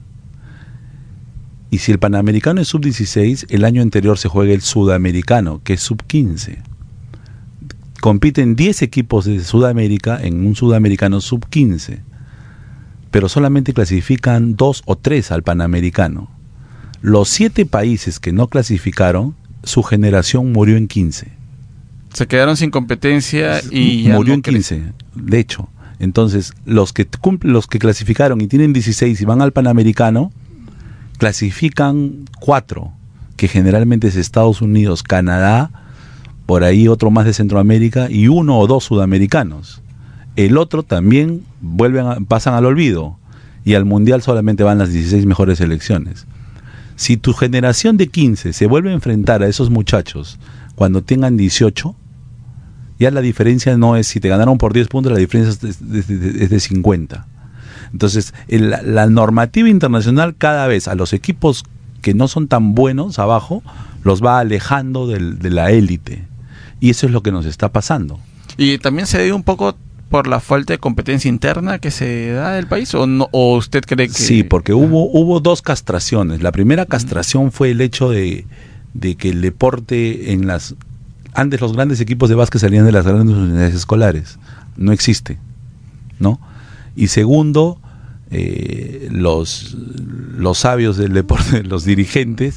Y si el panamericano es sub dieciséis, el año anterior se juega el sudamericano, que es sub quince. Compiten diez equipos de Sudamérica en un sudamericano sub quince, pero solamente clasifican dos o tres al panamericano. Los siete países que no clasificaron, su generación murió en quince. Se quedaron sin competencia y ya murió no en cre- quince, de hecho. Entonces, los que cumplen, los que clasificaron y tienen dieciséis y van al Panamericano, clasifican cuatro, que generalmente es Estados Unidos, Canadá, por ahí otro más de Centroamérica y uno o dos sudamericanos. El otro también vuelven a- pasan al olvido, y al Mundial solamente van las dieciséis mejores selecciones. Si tu generación de quince se vuelve a enfrentar a esos muchachos cuando tengan dieciocho, ya la diferencia no es, si te ganaron por diez puntos, la diferencia es de, es de- es de cincuenta. Entonces, el- la, la normativa internacional cada vez a los equipos que no son tan buenos abajo, los va alejando del- de la élite. Y eso es lo que nos está pasando. Y también se debe un poco por la falta de competencia interna que se da del país, o no, o usted cree que Sí, porque hubo, hubo dos castraciones. La primera castración fue el hecho de, de que el deporte en las... Antes los grandes equipos de básquet salían de las grandes unidades escolares. No existe, ¿no? Y segundo, eh, los, los sabios del deporte, los dirigentes,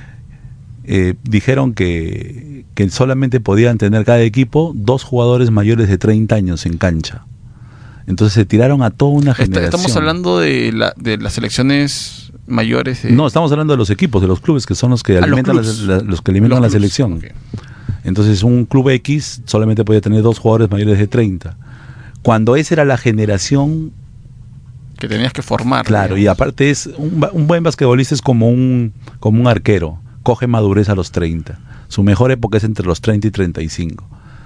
eh, dijeron que, que solamente podían tener cada equipo dos jugadores mayores de treinta años en cancha. Entonces se tiraron a toda una Está- generación. estamos hablando de, la, de las selecciones mayores. eh, No, estamos hablando de los equipos, de los clubes, que son los que Ah, los alimentan, la- clubs. la- los que alimentan Los la clubs, selección. ok. Entonces un club X solamente podía tener dos jugadores mayores de treinta. Cuando esa era la generación, que tenías que formar. claro, y digamos. aparte es un, ba- un buen basquetbolista es como un, como un arquero, coge madurez a los treinta. Su mejor época es entre los treinta y treinta y cinco.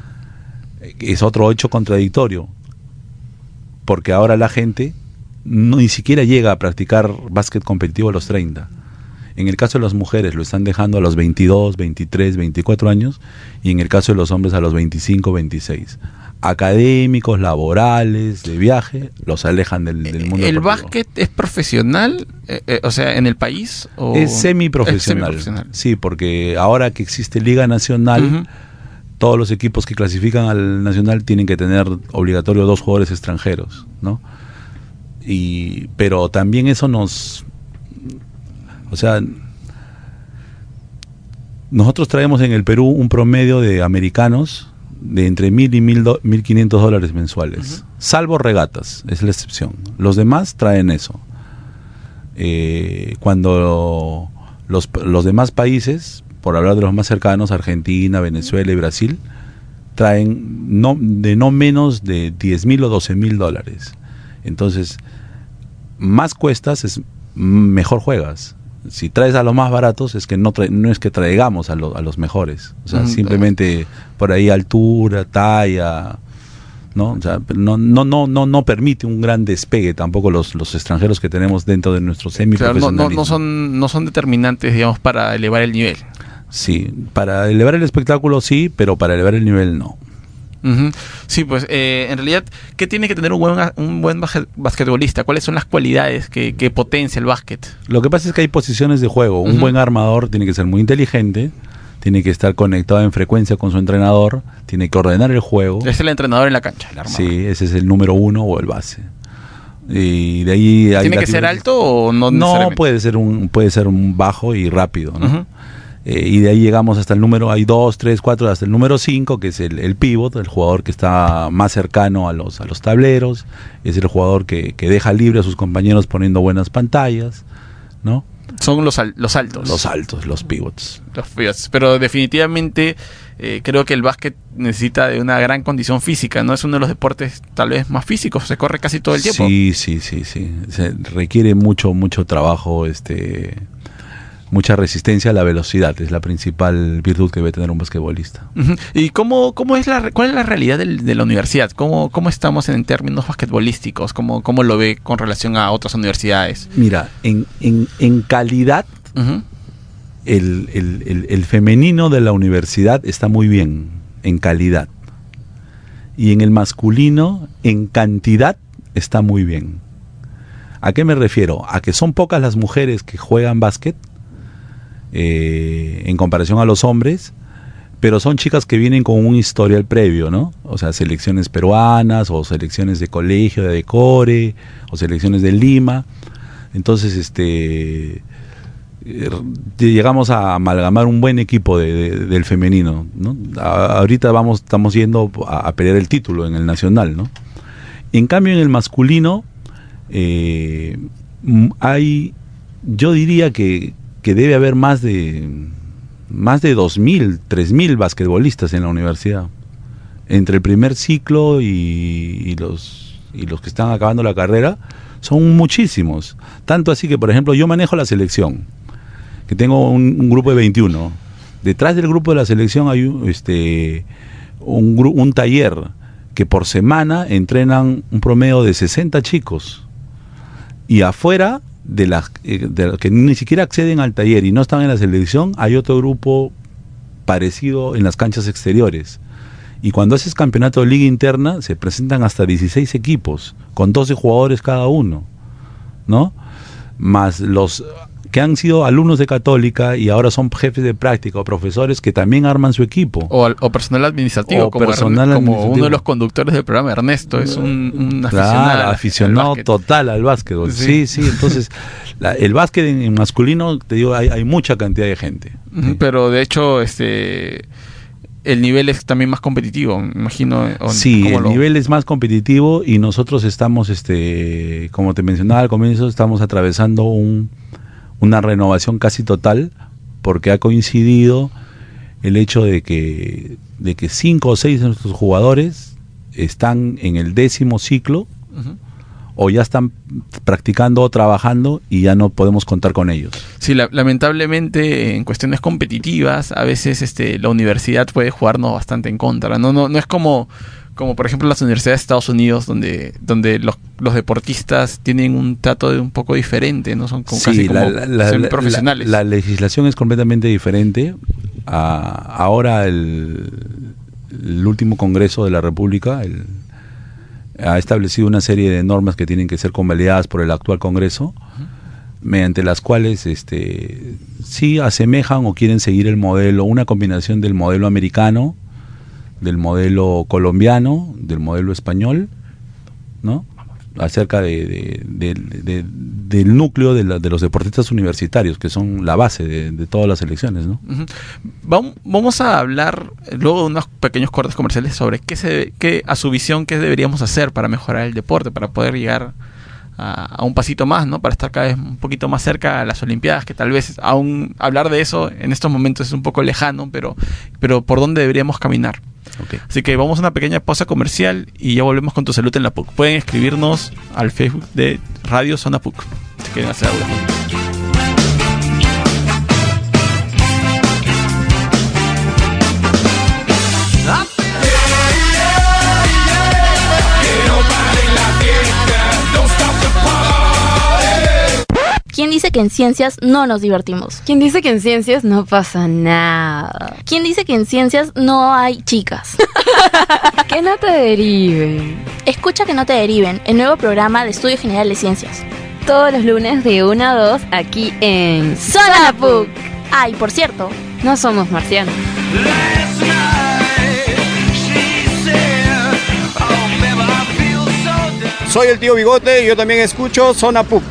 Es otro hecho contradictorio, porque ahora la gente no, ni siquiera llega a practicar básquet competitivo a los treinta. En el caso de las mujeres lo están dejando a los veintidós, veintitrés, veinticuatro años, y en el caso de los hombres a los veinticinco, veintiséis. Académicos, laborales, de viaje, los alejan del, del mundo ¿El deportivo. básquet es profesional? Eh, eh, o sea, ¿en el país? O Es semiprofesional. Es semiprofesional. Sí, porque ahora que existe Liga Nacional, Ujú. todos los equipos que clasifican al Nacional tienen que tener obligatorio dos jugadores extranjeros, ¿no? Y, pero también eso nos... O sea, nosotros traemos en el Perú un promedio de americanos de entre mil y mil, do, mil quinientos dólares mensuales, uh-huh. salvo regatas, es la excepción. Los demás traen eso. Eh, cuando los, los demás países, por hablar de los más cercanos, Argentina, Venezuela y Brasil, traen no, de no menos de diez mil o doce mil dólares. Entonces, más cuestas, es mejor juegas. Si traes a los más baratos, es que no, trae, no es que traigamos a, lo, a los mejores. O sea, mm, simplemente por ahí altura, talla, ¿no? O sea, no, no, no, no, no permite un gran despegue tampoco los, los extranjeros que tenemos dentro de nuestro semiprofesionalismo. Claro, no, no, no, son, no son determinantes, digamos, para elevar el nivel. Sí, para elevar el espectáculo sí, pero para elevar el nivel no. Uh-huh. Sí, pues eh, en realidad, ¿qué tiene que tener un buen, un buen basquetbolista? ¿Cuáles son las cualidades que, que potencia el básquet? Lo que pasa es que hay posiciones de juego. Uh-huh. Un buen armador tiene que ser muy inteligente, tiene que estar conectado en frecuencia con su entrenador, tiene que ordenar el juego. Es el entrenador en la cancha, el armador. Sí, ese es el número uno o el base. Y de ahí hay ¿Tiene que ser alto o no? No, puede ser un puede ser un bajo y rápido, ¿no? Uh-huh. Eh, y de ahí llegamos hasta el número, hay dos, tres, cuatro, hasta el número cinco, que es el, el pivot, el jugador que está más cercano a los, a los tableros, es el jugador que, que deja libre a sus compañeros poniendo buenas pantallas, ¿no? Son los, al, los altos. Los altos, los pivots. Los pivots. Pero definitivamente eh, creo que el básquet necesita de una gran condición física, ¿no? Es uno de los deportes tal vez más físicos, se corre casi todo el tiempo. Sí, sí, sí, sí. Se requiere mucho, mucho trabajo, este... mucha resistencia a la velocidad, es la principal virtud que debe tener un basquetbolista. Uh-huh. ¿Y cómo, cómo es la, cuál es la realidad del, de la universidad? ¿Cómo, cómo estamos en términos basquetbolísticos? ¿Cómo, cómo lo ve con relación a otras universidades? Mira, en, en, en calidad, uh-huh. el, el, el, el femenino de la universidad está muy bien, en calidad. Y en el masculino, en cantidad, está muy bien. ¿A qué me refiero? A que son pocas las mujeres que juegan básquet, Eh, en comparación a los hombres, pero son chicas que vienen con un historial previo, ¿no? O sea, selecciones peruanas o selecciones de colegio, de Decore, o selecciones de Lima. Entonces, este eh, llegamos a amalgamar un buen equipo de, de, del femenino, ¿no? A, ahorita vamos, estamos yendo a, a pelear el título en el nacional, ¿no? En cambio, en el masculino eh, hay, yo diría que, que debe haber más de más de dos mil, tres mil basquetbolistas en la universidad, entre el primer ciclo y, y los y los que están acabando la carrera. Son muchísimos, tanto así que, por ejemplo, yo manejo la selección, que tengo un, un grupo de veintiuno. Detrás del grupo de la selección hay un, este, un, gru- un taller que por semana entrenan un promedio de sesenta chicos. Y afuera, de las eh, de que ni siquiera acceden al taller y no están en la selección, hay otro grupo parecido en las canchas exteriores. Y cuando haces campeonato de liga interna, se presentan hasta dieciséis equipos, con doce jugadores cada uno, ¿no? Más los que han sido alumnos de Católica y ahora son jefes de práctica o profesores que también arman su equipo. O, o personal administrativo, O como, personal Ern- como administrativo. uno de los conductores del programa, Ernesto, es un, un Claro, aficionado, al- aficionado al básquet. total al básquetbol. Sí, sí, Sí. entonces la- el básquet en, en masculino, te digo, hay, hay mucha cantidad de gente. Ujú, pero de hecho, este el nivel es también más competitivo, me imagino. o- Sí, ¿cómo el lo- nivel es más competitivo y nosotros estamos, este, como te mencionaba al comienzo, estamos atravesando un, una renovación casi total, porque ha coincidido el hecho de que, de que cinco o seis de nuestros jugadores están en el décimo ciclo Ujú. o ya están practicando o trabajando y ya no podemos contar con ellos. Sí, la- lamentablemente en cuestiones competitivas a veces este la universidad puede jugarnos bastante en contra. No no no es como como por ejemplo las universidades de Estados Unidos donde donde los, los deportistas tienen un trato de un poco diferente, no son como, casi como la, la- la- semiprofesionales. La, la legislación es completamente diferente. Ah, ahora el, el último Congreso de la República el, ha establecido una serie de normas que tienen que ser convalidadas por el actual Congreso, uh-huh. mediante las cuales este, sí asemejan o quieren seguir el modelo, una combinación del modelo americano, del modelo colombiano, del modelo español, ¿no? Acerca de, de, de, de, del núcleo de, la, de los deportistas universitarios, que son la base de, de todas las elecciones, ¿no? Uh-huh. Vamos, vamos a hablar eh, luego de unos pequeños cortes comerciales sobre qué se qué, a su visión, qué deberíamos hacer para mejorar el deporte, para poder llegar a, a un pasito más, ¿no? Para estar cada vez un poquito más cerca a las Olimpiadas, que tal vez aún hablar de eso en estos momentos es un poco lejano, pero, pero por dónde deberíamos caminar. Okay. Así que vamos a una pequeña pausa comercial y ya volvemos con Tu Salud en la P U C. Pueden escribirnos al Facebook de Radio Zona P U C. Si quieren hacer algo. ¿Quién dice que en ciencias no nos divertimos? ¿Quién dice que en ciencias no pasa nada? ¿Quién dice que en ciencias no hay chicas? Que no te deriven. Escucha Que no te deriven, el nuevo programa de Estudio General de Ciencias. Todos los lunes de una a dos aquí en Zona P U C. Ah, y por cierto, no somos marcianos. Soy el tío Bigote y yo también escucho Zona P U C.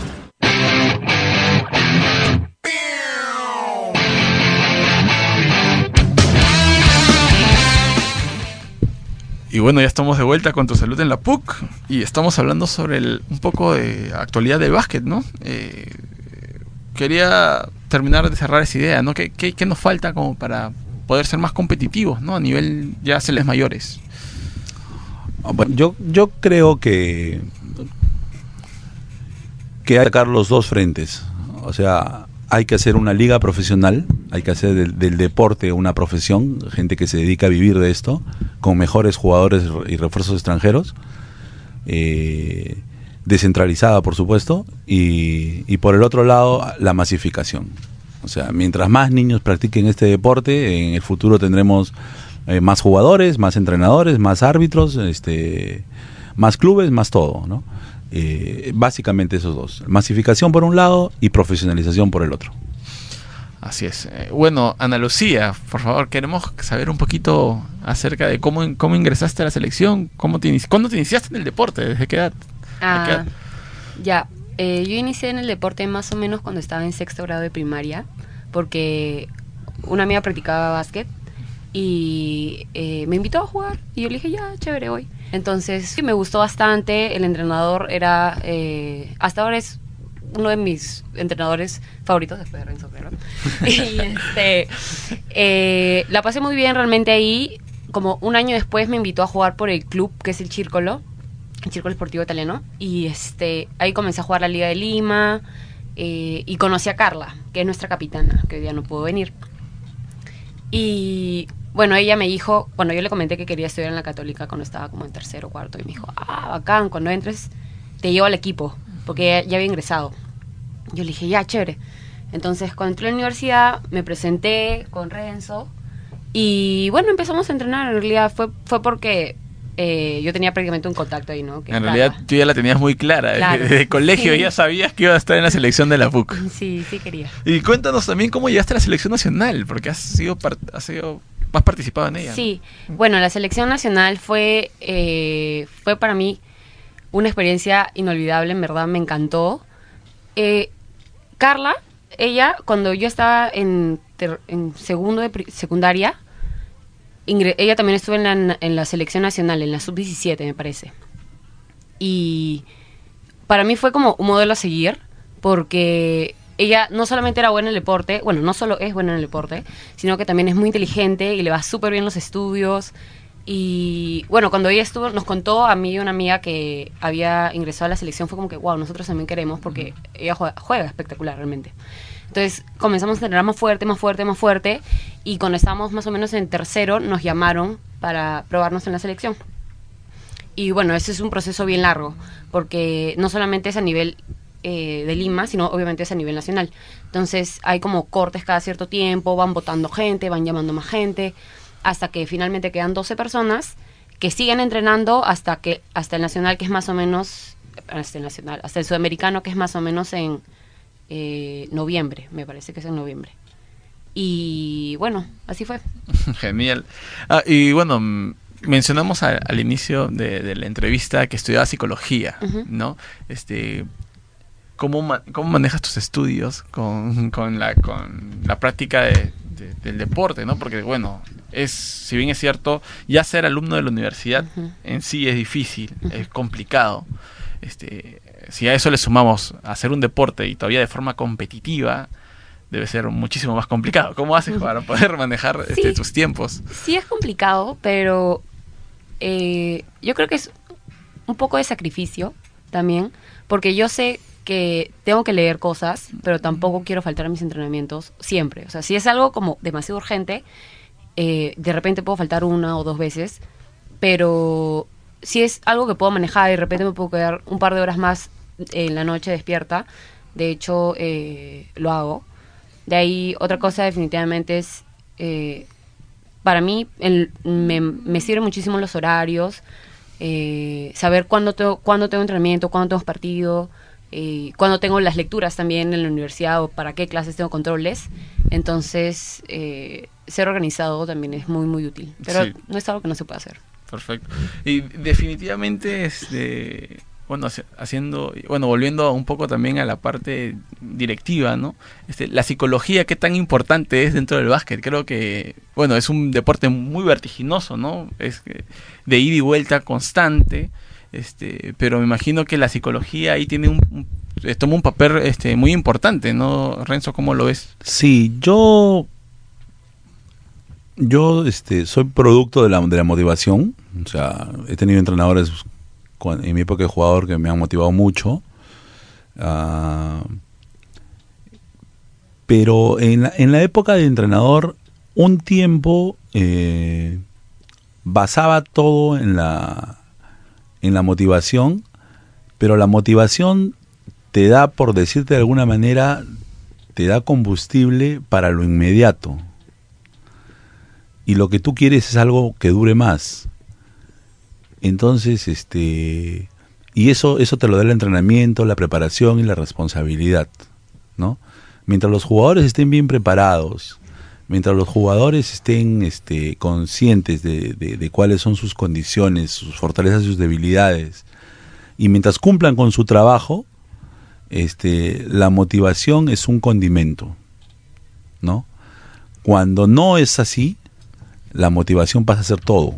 Y bueno, ya estamos de vuelta con Tu Salud en la P U C y estamos hablando sobre el, un poco de actualidad del básquet, ¿no? Eh, quería terminar de cerrar esa idea, ¿no? ¿Qué, qué, qué nos falta como para poder ser más competitivos, ¿no? A nivel ya seles mayores. Bueno, yo, yo creo que que hay que atacar los dos frentes. O sea, hay que hacer una liga profesional, hay que hacer del, del deporte una profesión, gente que se dedica a vivir de esto, con mejores jugadores y refuerzos extranjeros, eh, descentralizada por supuesto, y, y por el otro lado la masificación. O sea, mientras más niños practiquen este deporte, en el futuro tendremos eh, más jugadores, más entrenadores, más árbitros, este, más clubes, más todo, ¿no? Eh, básicamente esos dos, masificación por un lado y profesionalización por el otro. Así es. Eh, bueno, Ana Lucía, por favor, queremos saber un poquito acerca de cómo, cómo ingresaste a la selección, cómo te inici- ¿cuándo te iniciaste en el deporte? ¿Desde qué edad? Ah, ¿A qué edad? ya. Eh, yo inicié en el deporte más o menos cuando estaba en sexto grado de primaria, porque una amiga practicaba básquet y eh, me invitó a jugar y yo le dije, ya, chévere, hoy. Entonces, sí, me gustó bastante. El entrenador era, eh, hasta ahora es uno de mis entrenadores favoritos después de Renzo, claro. Y este, eh, la pasé muy bien realmente ahí. Como un año después me invitó a jugar por el club, que es el Círcolo, el Círcolo Esportivo Italiano. Y este, ahí comencé a jugar la Liga de Lima eh, y conocí a Carla, que es nuestra capitana, que hoy día no pudo venir. Y bueno, ella me dijo, cuando yo le comenté que quería estudiar en la Católica cuando estaba como en tercero o cuarto, y me dijo, ah, bacán, cuando entres te llevo al equipo, porque ya, ya había ingresado. Yo le dije, ya, chévere. Entonces, cuando entré a la universidad, me presenté con Renzo y bueno, empezamos a entrenar. En realidad fue, fue porque eh, yo tenía prácticamente un contacto ahí, ¿no? Que en realidad tú ya la tenías muy clara. Claro. Desde el colegio sí. Ya sabías que iba a estar en la selección de la P U C. Sí, sí quería. Y cuéntanos también cómo llegaste a la selección nacional, porque has sido, has sido más participado en ella. Sí, ¿no? Bueno, la selección nacional fue, eh, fue para mí una experiencia inolvidable, en verdad, me encantó. Eh, Carla, ella, cuando yo estaba en, ter, en segundo de secundaria, ingre, ella también estuvo en la, en la selección nacional, en la sub diecisiete, me parece. Y para mí fue como un modelo a seguir, porque ella no solamente era buena en el deporte, bueno, no solo es buena en el deporte, sino que también es muy inteligente y le va súper bien los estudios. Y bueno, cuando ella estuvo, nos contó a mí y una amiga que había ingresado a la selección, fue como que, wow, nosotros también queremos, porque uh-huh. ella juega, juega espectacular realmente. Entonces comenzamos a entrenar más fuerte, más fuerte, más fuerte, y cuando estábamos más o menos en tercero, nos llamaron para probarnos en la selección. Y bueno, ese es un proceso bien largo, porque no solamente es a nivel eh, de Lima, sino obviamente es a nivel nacional. Entonces hay como cortes cada cierto tiempo, van votando gente, van llamando más gente, hasta que finalmente quedan doce personas que siguen entrenando hasta que hasta el nacional, que es más o menos hasta el nacional, hasta el sudamericano, que es más o menos en eh, noviembre, me parece que es en noviembre. Y bueno, así fue. Genial. Ah, y bueno, mencionamos a, al inicio de, de la entrevista que estudiaba psicología, uh-huh. ¿no? Este, ¿cómo, ma- cómo manejas tus estudios con, con, la, con la práctica de, de, del deporte, ¿no? Porque bueno, es, si bien es cierto, ya ser alumno de la universidad uh-huh. en sí es difícil, uh-huh. es complicado. Este, si a eso le sumamos hacer un deporte y todavía de forma competitiva, debe ser muchísimo más complicado. ¿Cómo haces para poder manejar sí, este, tus tiempos? Sí es complicado, pero eh, yo creo que es un poco de sacrificio también, porque yo sé que tengo que leer cosas, pero tampoco quiero faltar a mis entrenamientos siempre. O sea, si es algo como demasiado urgente, eh, de repente puedo faltar una o dos veces, pero si es algo que puedo manejar y de repente me puedo quedar un par de horas más en la noche despierta, de hecho eh, lo hago. De ahí otra cosa definitivamente es, eh, para mí el, me, me sirven muchísimo los horarios, eh, saber cuándo tengo, cuándo tengo entrenamiento, cuándo tengo partido, eh, cuándo tengo las lecturas también en la universidad o para qué clases tengo controles. Entonces eh, ser organizado también es muy muy útil, pero sí. No es algo que no se puede hacer. Perfecto. Y definitivamente este bueno, haciendo, bueno, volviendo un poco también a la parte directiva, ¿no? Este, la psicología, ¿qué tan importante es dentro del básquet? Creo que, bueno, es un deporte muy vertiginoso, ¿no? Es de ida y vuelta constante, este, pero me imagino que la psicología ahí tiene un, un toma un papel este, muy importante, ¿no? Renzo, ¿cómo lo ves? Sí, yo, yo, este, soy producto de la, de la motivación, o sea, he tenido entrenadores en mi época de jugador que me han motivado mucho, uh, pero en la, en la época de entrenador un tiempo eh, basaba todo en la en la motivación, pero la motivación te da, por decirte de alguna manera, te da combustible para lo inmediato, y lo que tú quieres es algo que dure más. Entonces, este, y eso, eso te lo da el entrenamiento, la preparación y la responsabilidad, ¿no? Mientras los jugadores estén bien preparados, mientras los jugadores estén, este, conscientes de, de, de cuáles son sus condiciones, sus fortalezas y sus debilidades, y mientras cumplan con su trabajo, este, la motivación es un condimento, ¿no? Cuando no es así, la motivación pasa a ser todo.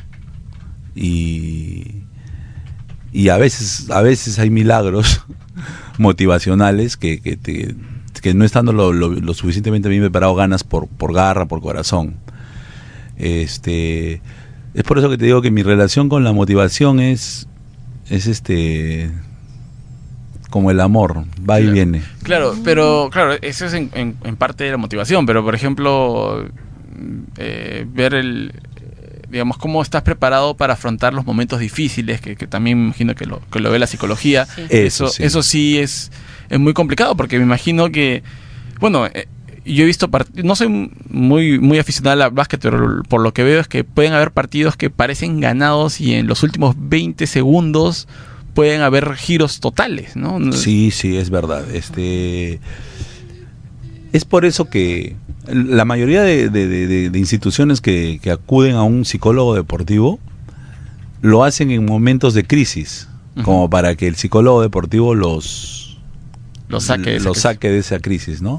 Y, y a veces, a veces hay milagros motivacionales que, que, te, que no estando lo, lo, lo suficientemente bien preparado ganas por, por garra, por corazón. Este, es por eso que te digo que mi relación con la motivación es, es este, como el amor, va claro. y viene. Claro, pero claro, eso es en, en, en parte de la motivación, pero por ejemplo, eh, ver el, digamos, cómo estás preparado para afrontar los momentos difíciles, que, que también me imagino que lo, que lo ve la psicología, sí. Eso, eso, sí. eso sí es, es muy complicado, porque me imagino que, bueno, eh, yo he visto part- no soy muy muy aficionado al básquet, pero por lo que veo es que pueden haber partidos que parecen ganados y en los últimos veinte segundos pueden haber giros totales, ¿no? Sí, sí, es verdad. Este, es por eso que la mayoría de, de, de, de instituciones que, que acuden a un psicólogo deportivo lo hacen en momentos de crisis, uh-huh. como para que el psicólogo deportivo los, los saque, de los saque de esa crisis, ¿no?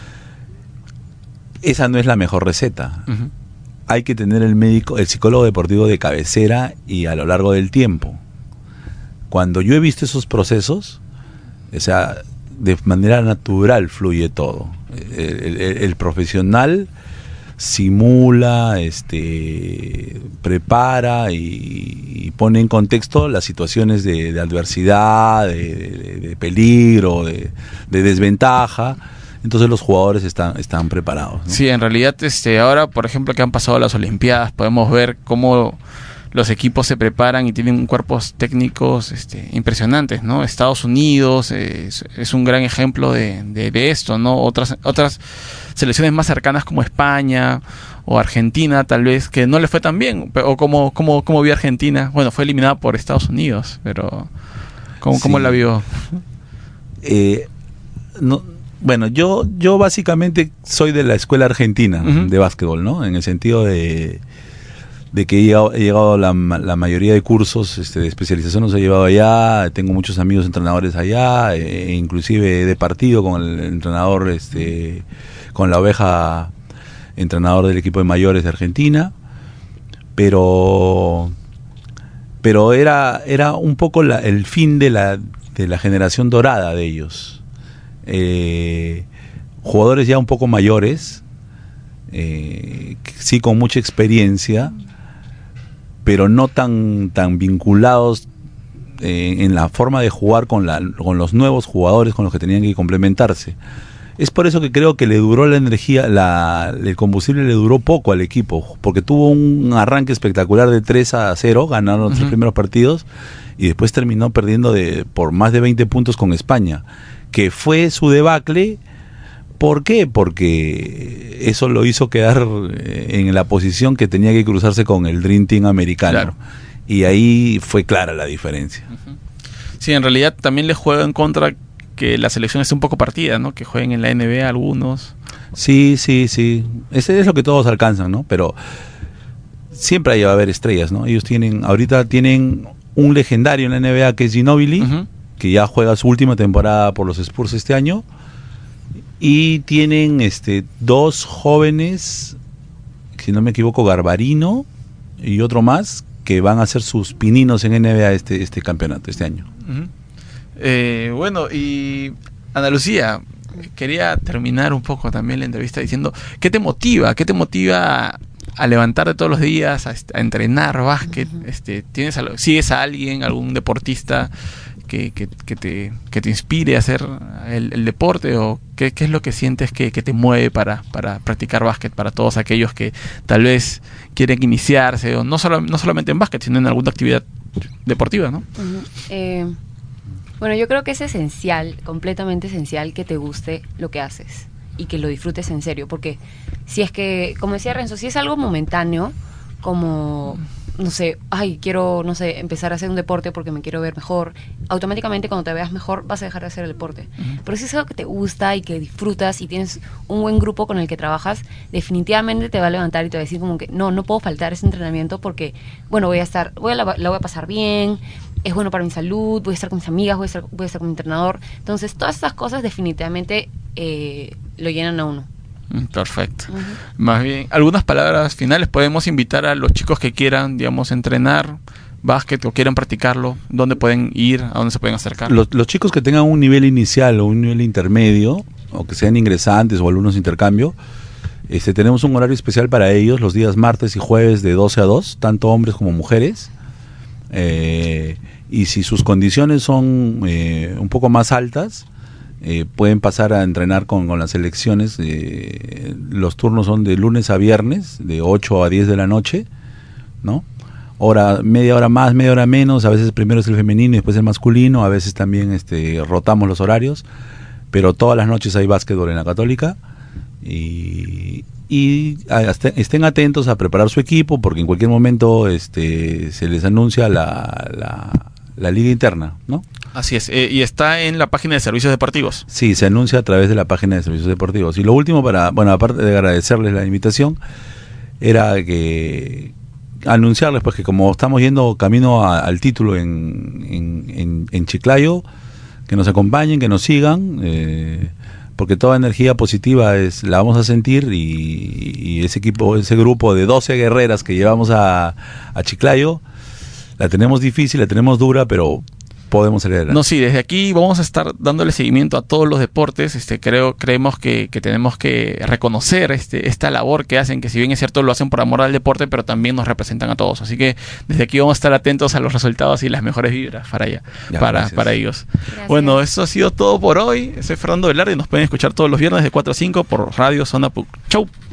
Esa no es la mejor receta. Uh-huh. Hay que tener el médico, el psicólogo deportivo de cabecera y a lo largo del tiempo. Cuando yo he visto esos procesos, o sea, de manera natural fluye todo. El, el, el profesional simula, este, prepara y, y pone en contexto las situaciones de, de adversidad, de, de, de peligro, de, de desventaja. Entonces los jugadores están, están preparados, ¿no? Sí, en realidad, este, ahora, por ejemplo, que han pasado las Olimpiadas, podemos ver cómo los equipos se preparan y tienen cuerpos técnicos este, impresionantes, ¿no? Estados Unidos eh, es, es un gran ejemplo de, de, de esto, ¿no? Otras, otras selecciones más cercanas como España o Argentina, tal vez, que no le fue tan bien. O como, como, como vio Argentina. Bueno, fue eliminada por Estados Unidos, pero ¿cómo, sí. cómo la vio? Eh, no... Bueno, yo yo básicamente soy de la escuela argentina uh-huh. de básquetbol, ¿no? En el sentido de, de que he llegado, he llegado a la, la mayoría de cursos este, de especialización los he llevado allá, tengo muchos amigos entrenadores allá, e inclusive de partido con el entrenador, este, con la oveja, entrenador del equipo de mayores de Argentina, pero pero era era un poco la, el fin de la de la generación dorada de ellos. Eh, jugadores ya un poco mayores, eh, sí con mucha experiencia, pero no tan, tan vinculados eh, en la forma de jugar con, la, con los nuevos jugadores con los que tenían que complementarse. Es por eso que creo que le duró la energía, la, el combustible le duró poco al equipo, porque tuvo un arranque espectacular de tres a cero, ganaron los uh-huh. tres primeros partidos y después terminó perdiendo de, por más de veinte puntos con España, que fue su debacle. ¿Por qué? Porque eso lo hizo quedar en la posición que tenía que cruzarse con el Dream Team americano. Claro. Y ahí fue clara la diferencia. Uh-huh. Sí, en realidad también le juega en contra que la selección esté un poco partida, ¿no? Que jueguen en la N B A algunos. Sí, sí, sí. Ese es lo que todos alcanzan, ¿no? Pero siempre ahí va a haber estrellas, ¿no? Ellos tienen, ahorita tienen un legendario en la N B A que es Ginobili, uh-huh. que ya juega su última temporada por los Spurs este año, y tienen este dos jóvenes, si no me equivoco, Garbarino y otro más, que van a ser sus pininos en N B A este, este campeonato, este año. Uh-huh. Eh, bueno, y Ana Lucía, quería terminar un poco también la entrevista diciendo, ¿qué te motiva? ¿Qué te motiva a, a levantarte todos los días, a, a entrenar básquet? Uh-huh. Este, ¿tienes algo, sigues a alguien, algún deportista que, que, que, te, que te inspire a hacer el, el deporte? ¿O qué, qué es lo que sientes que, que te mueve para, para practicar básquet, para todos aquellos que tal vez quieren iniciarse, o no, solo, no solamente en básquet, sino en alguna actividad deportiva, ¿no? Uh-huh. Eh... Bueno, yo creo que es esencial, completamente esencial, que te guste lo que haces y que lo disfrutes en serio, porque si es que, como decía Renzo, si es algo momentáneo, como, no sé, ay, quiero, no sé, empezar a hacer un deporte porque me quiero ver mejor, automáticamente cuando te veas mejor vas a dejar de hacer el deporte. Uh-huh. Pero si es algo que te gusta y que disfrutas y tienes un buen grupo con el que trabajas, definitivamente te va a levantar y te va a decir como que no, no puedo faltar ese entrenamiento porque, bueno, voy a estar, voy a la, la voy a pasar bien. es bueno para mi salud, voy a estar con mis amigas, voy a estar, voy a estar con mi entrenador. Entonces, todas esas cosas definitivamente eh, lo llenan a uno. Perfecto. Uh-huh. Más bien, algunas palabras finales. Podemos invitar a los chicos que quieran, digamos, entrenar básquet o quieran practicarlo, ¿dónde pueden ir? ¿A dónde se pueden acercar? Los, los chicos que tengan un nivel inicial o un nivel intermedio, o que sean ingresantes o alumnos de intercambio, este, tenemos un horario especial para ellos los días martes y jueves de doce a dos, tanto hombres como mujeres. Eh, y si sus condiciones son eh, un poco más altas, eh, pueden pasar a entrenar con, con las selecciones. Eh, los turnos son de lunes a viernes, de ocho a diez de la noche, ¿no? Hora, media hora más, media hora menos, a veces primero es el femenino y después el masculino, a veces también este, rotamos los horarios, pero todas las noches hay básquetbol en la Católica. Y, y hasta, estén atentos a preparar su equipo, porque en cualquier momento este, se les anuncia la, la, la liga interna, ¿no? Así es, eh, y está en la página de Servicios Deportivos. Sí, se anuncia a través de la página de Servicios Deportivos. Y lo último, para, bueno, aparte de agradecerles la invitación, era que anunciarles pues que como estamos yendo camino a, al título en, en, en, en Chiclayo, que nos acompañen, que nos sigan, eh, porque toda energía positiva es la vamos a sentir, y, y ese equipo, ese grupo de doce guerreras que llevamos a, a Chiclayo, la tenemos difícil, la tenemos dura, pero podemos salir adelante. No, sí, desde aquí vamos a estar dándole seguimiento a todos los deportes. Este, creo, creemos que, que tenemos que reconocer este, esta labor que hacen, que si bien es cierto lo hacen por amor al deporte, pero también nos representan a todos. Así que desde aquí vamos a estar atentos a los resultados y las mejores vibras para allá, ya, para, para ellos. Gracias. Bueno, eso ha sido todo por hoy. Soy Fernando Velarde y nos pueden escuchar todos los viernes de cuatro a cinco por Radio Zona P U C. Chau.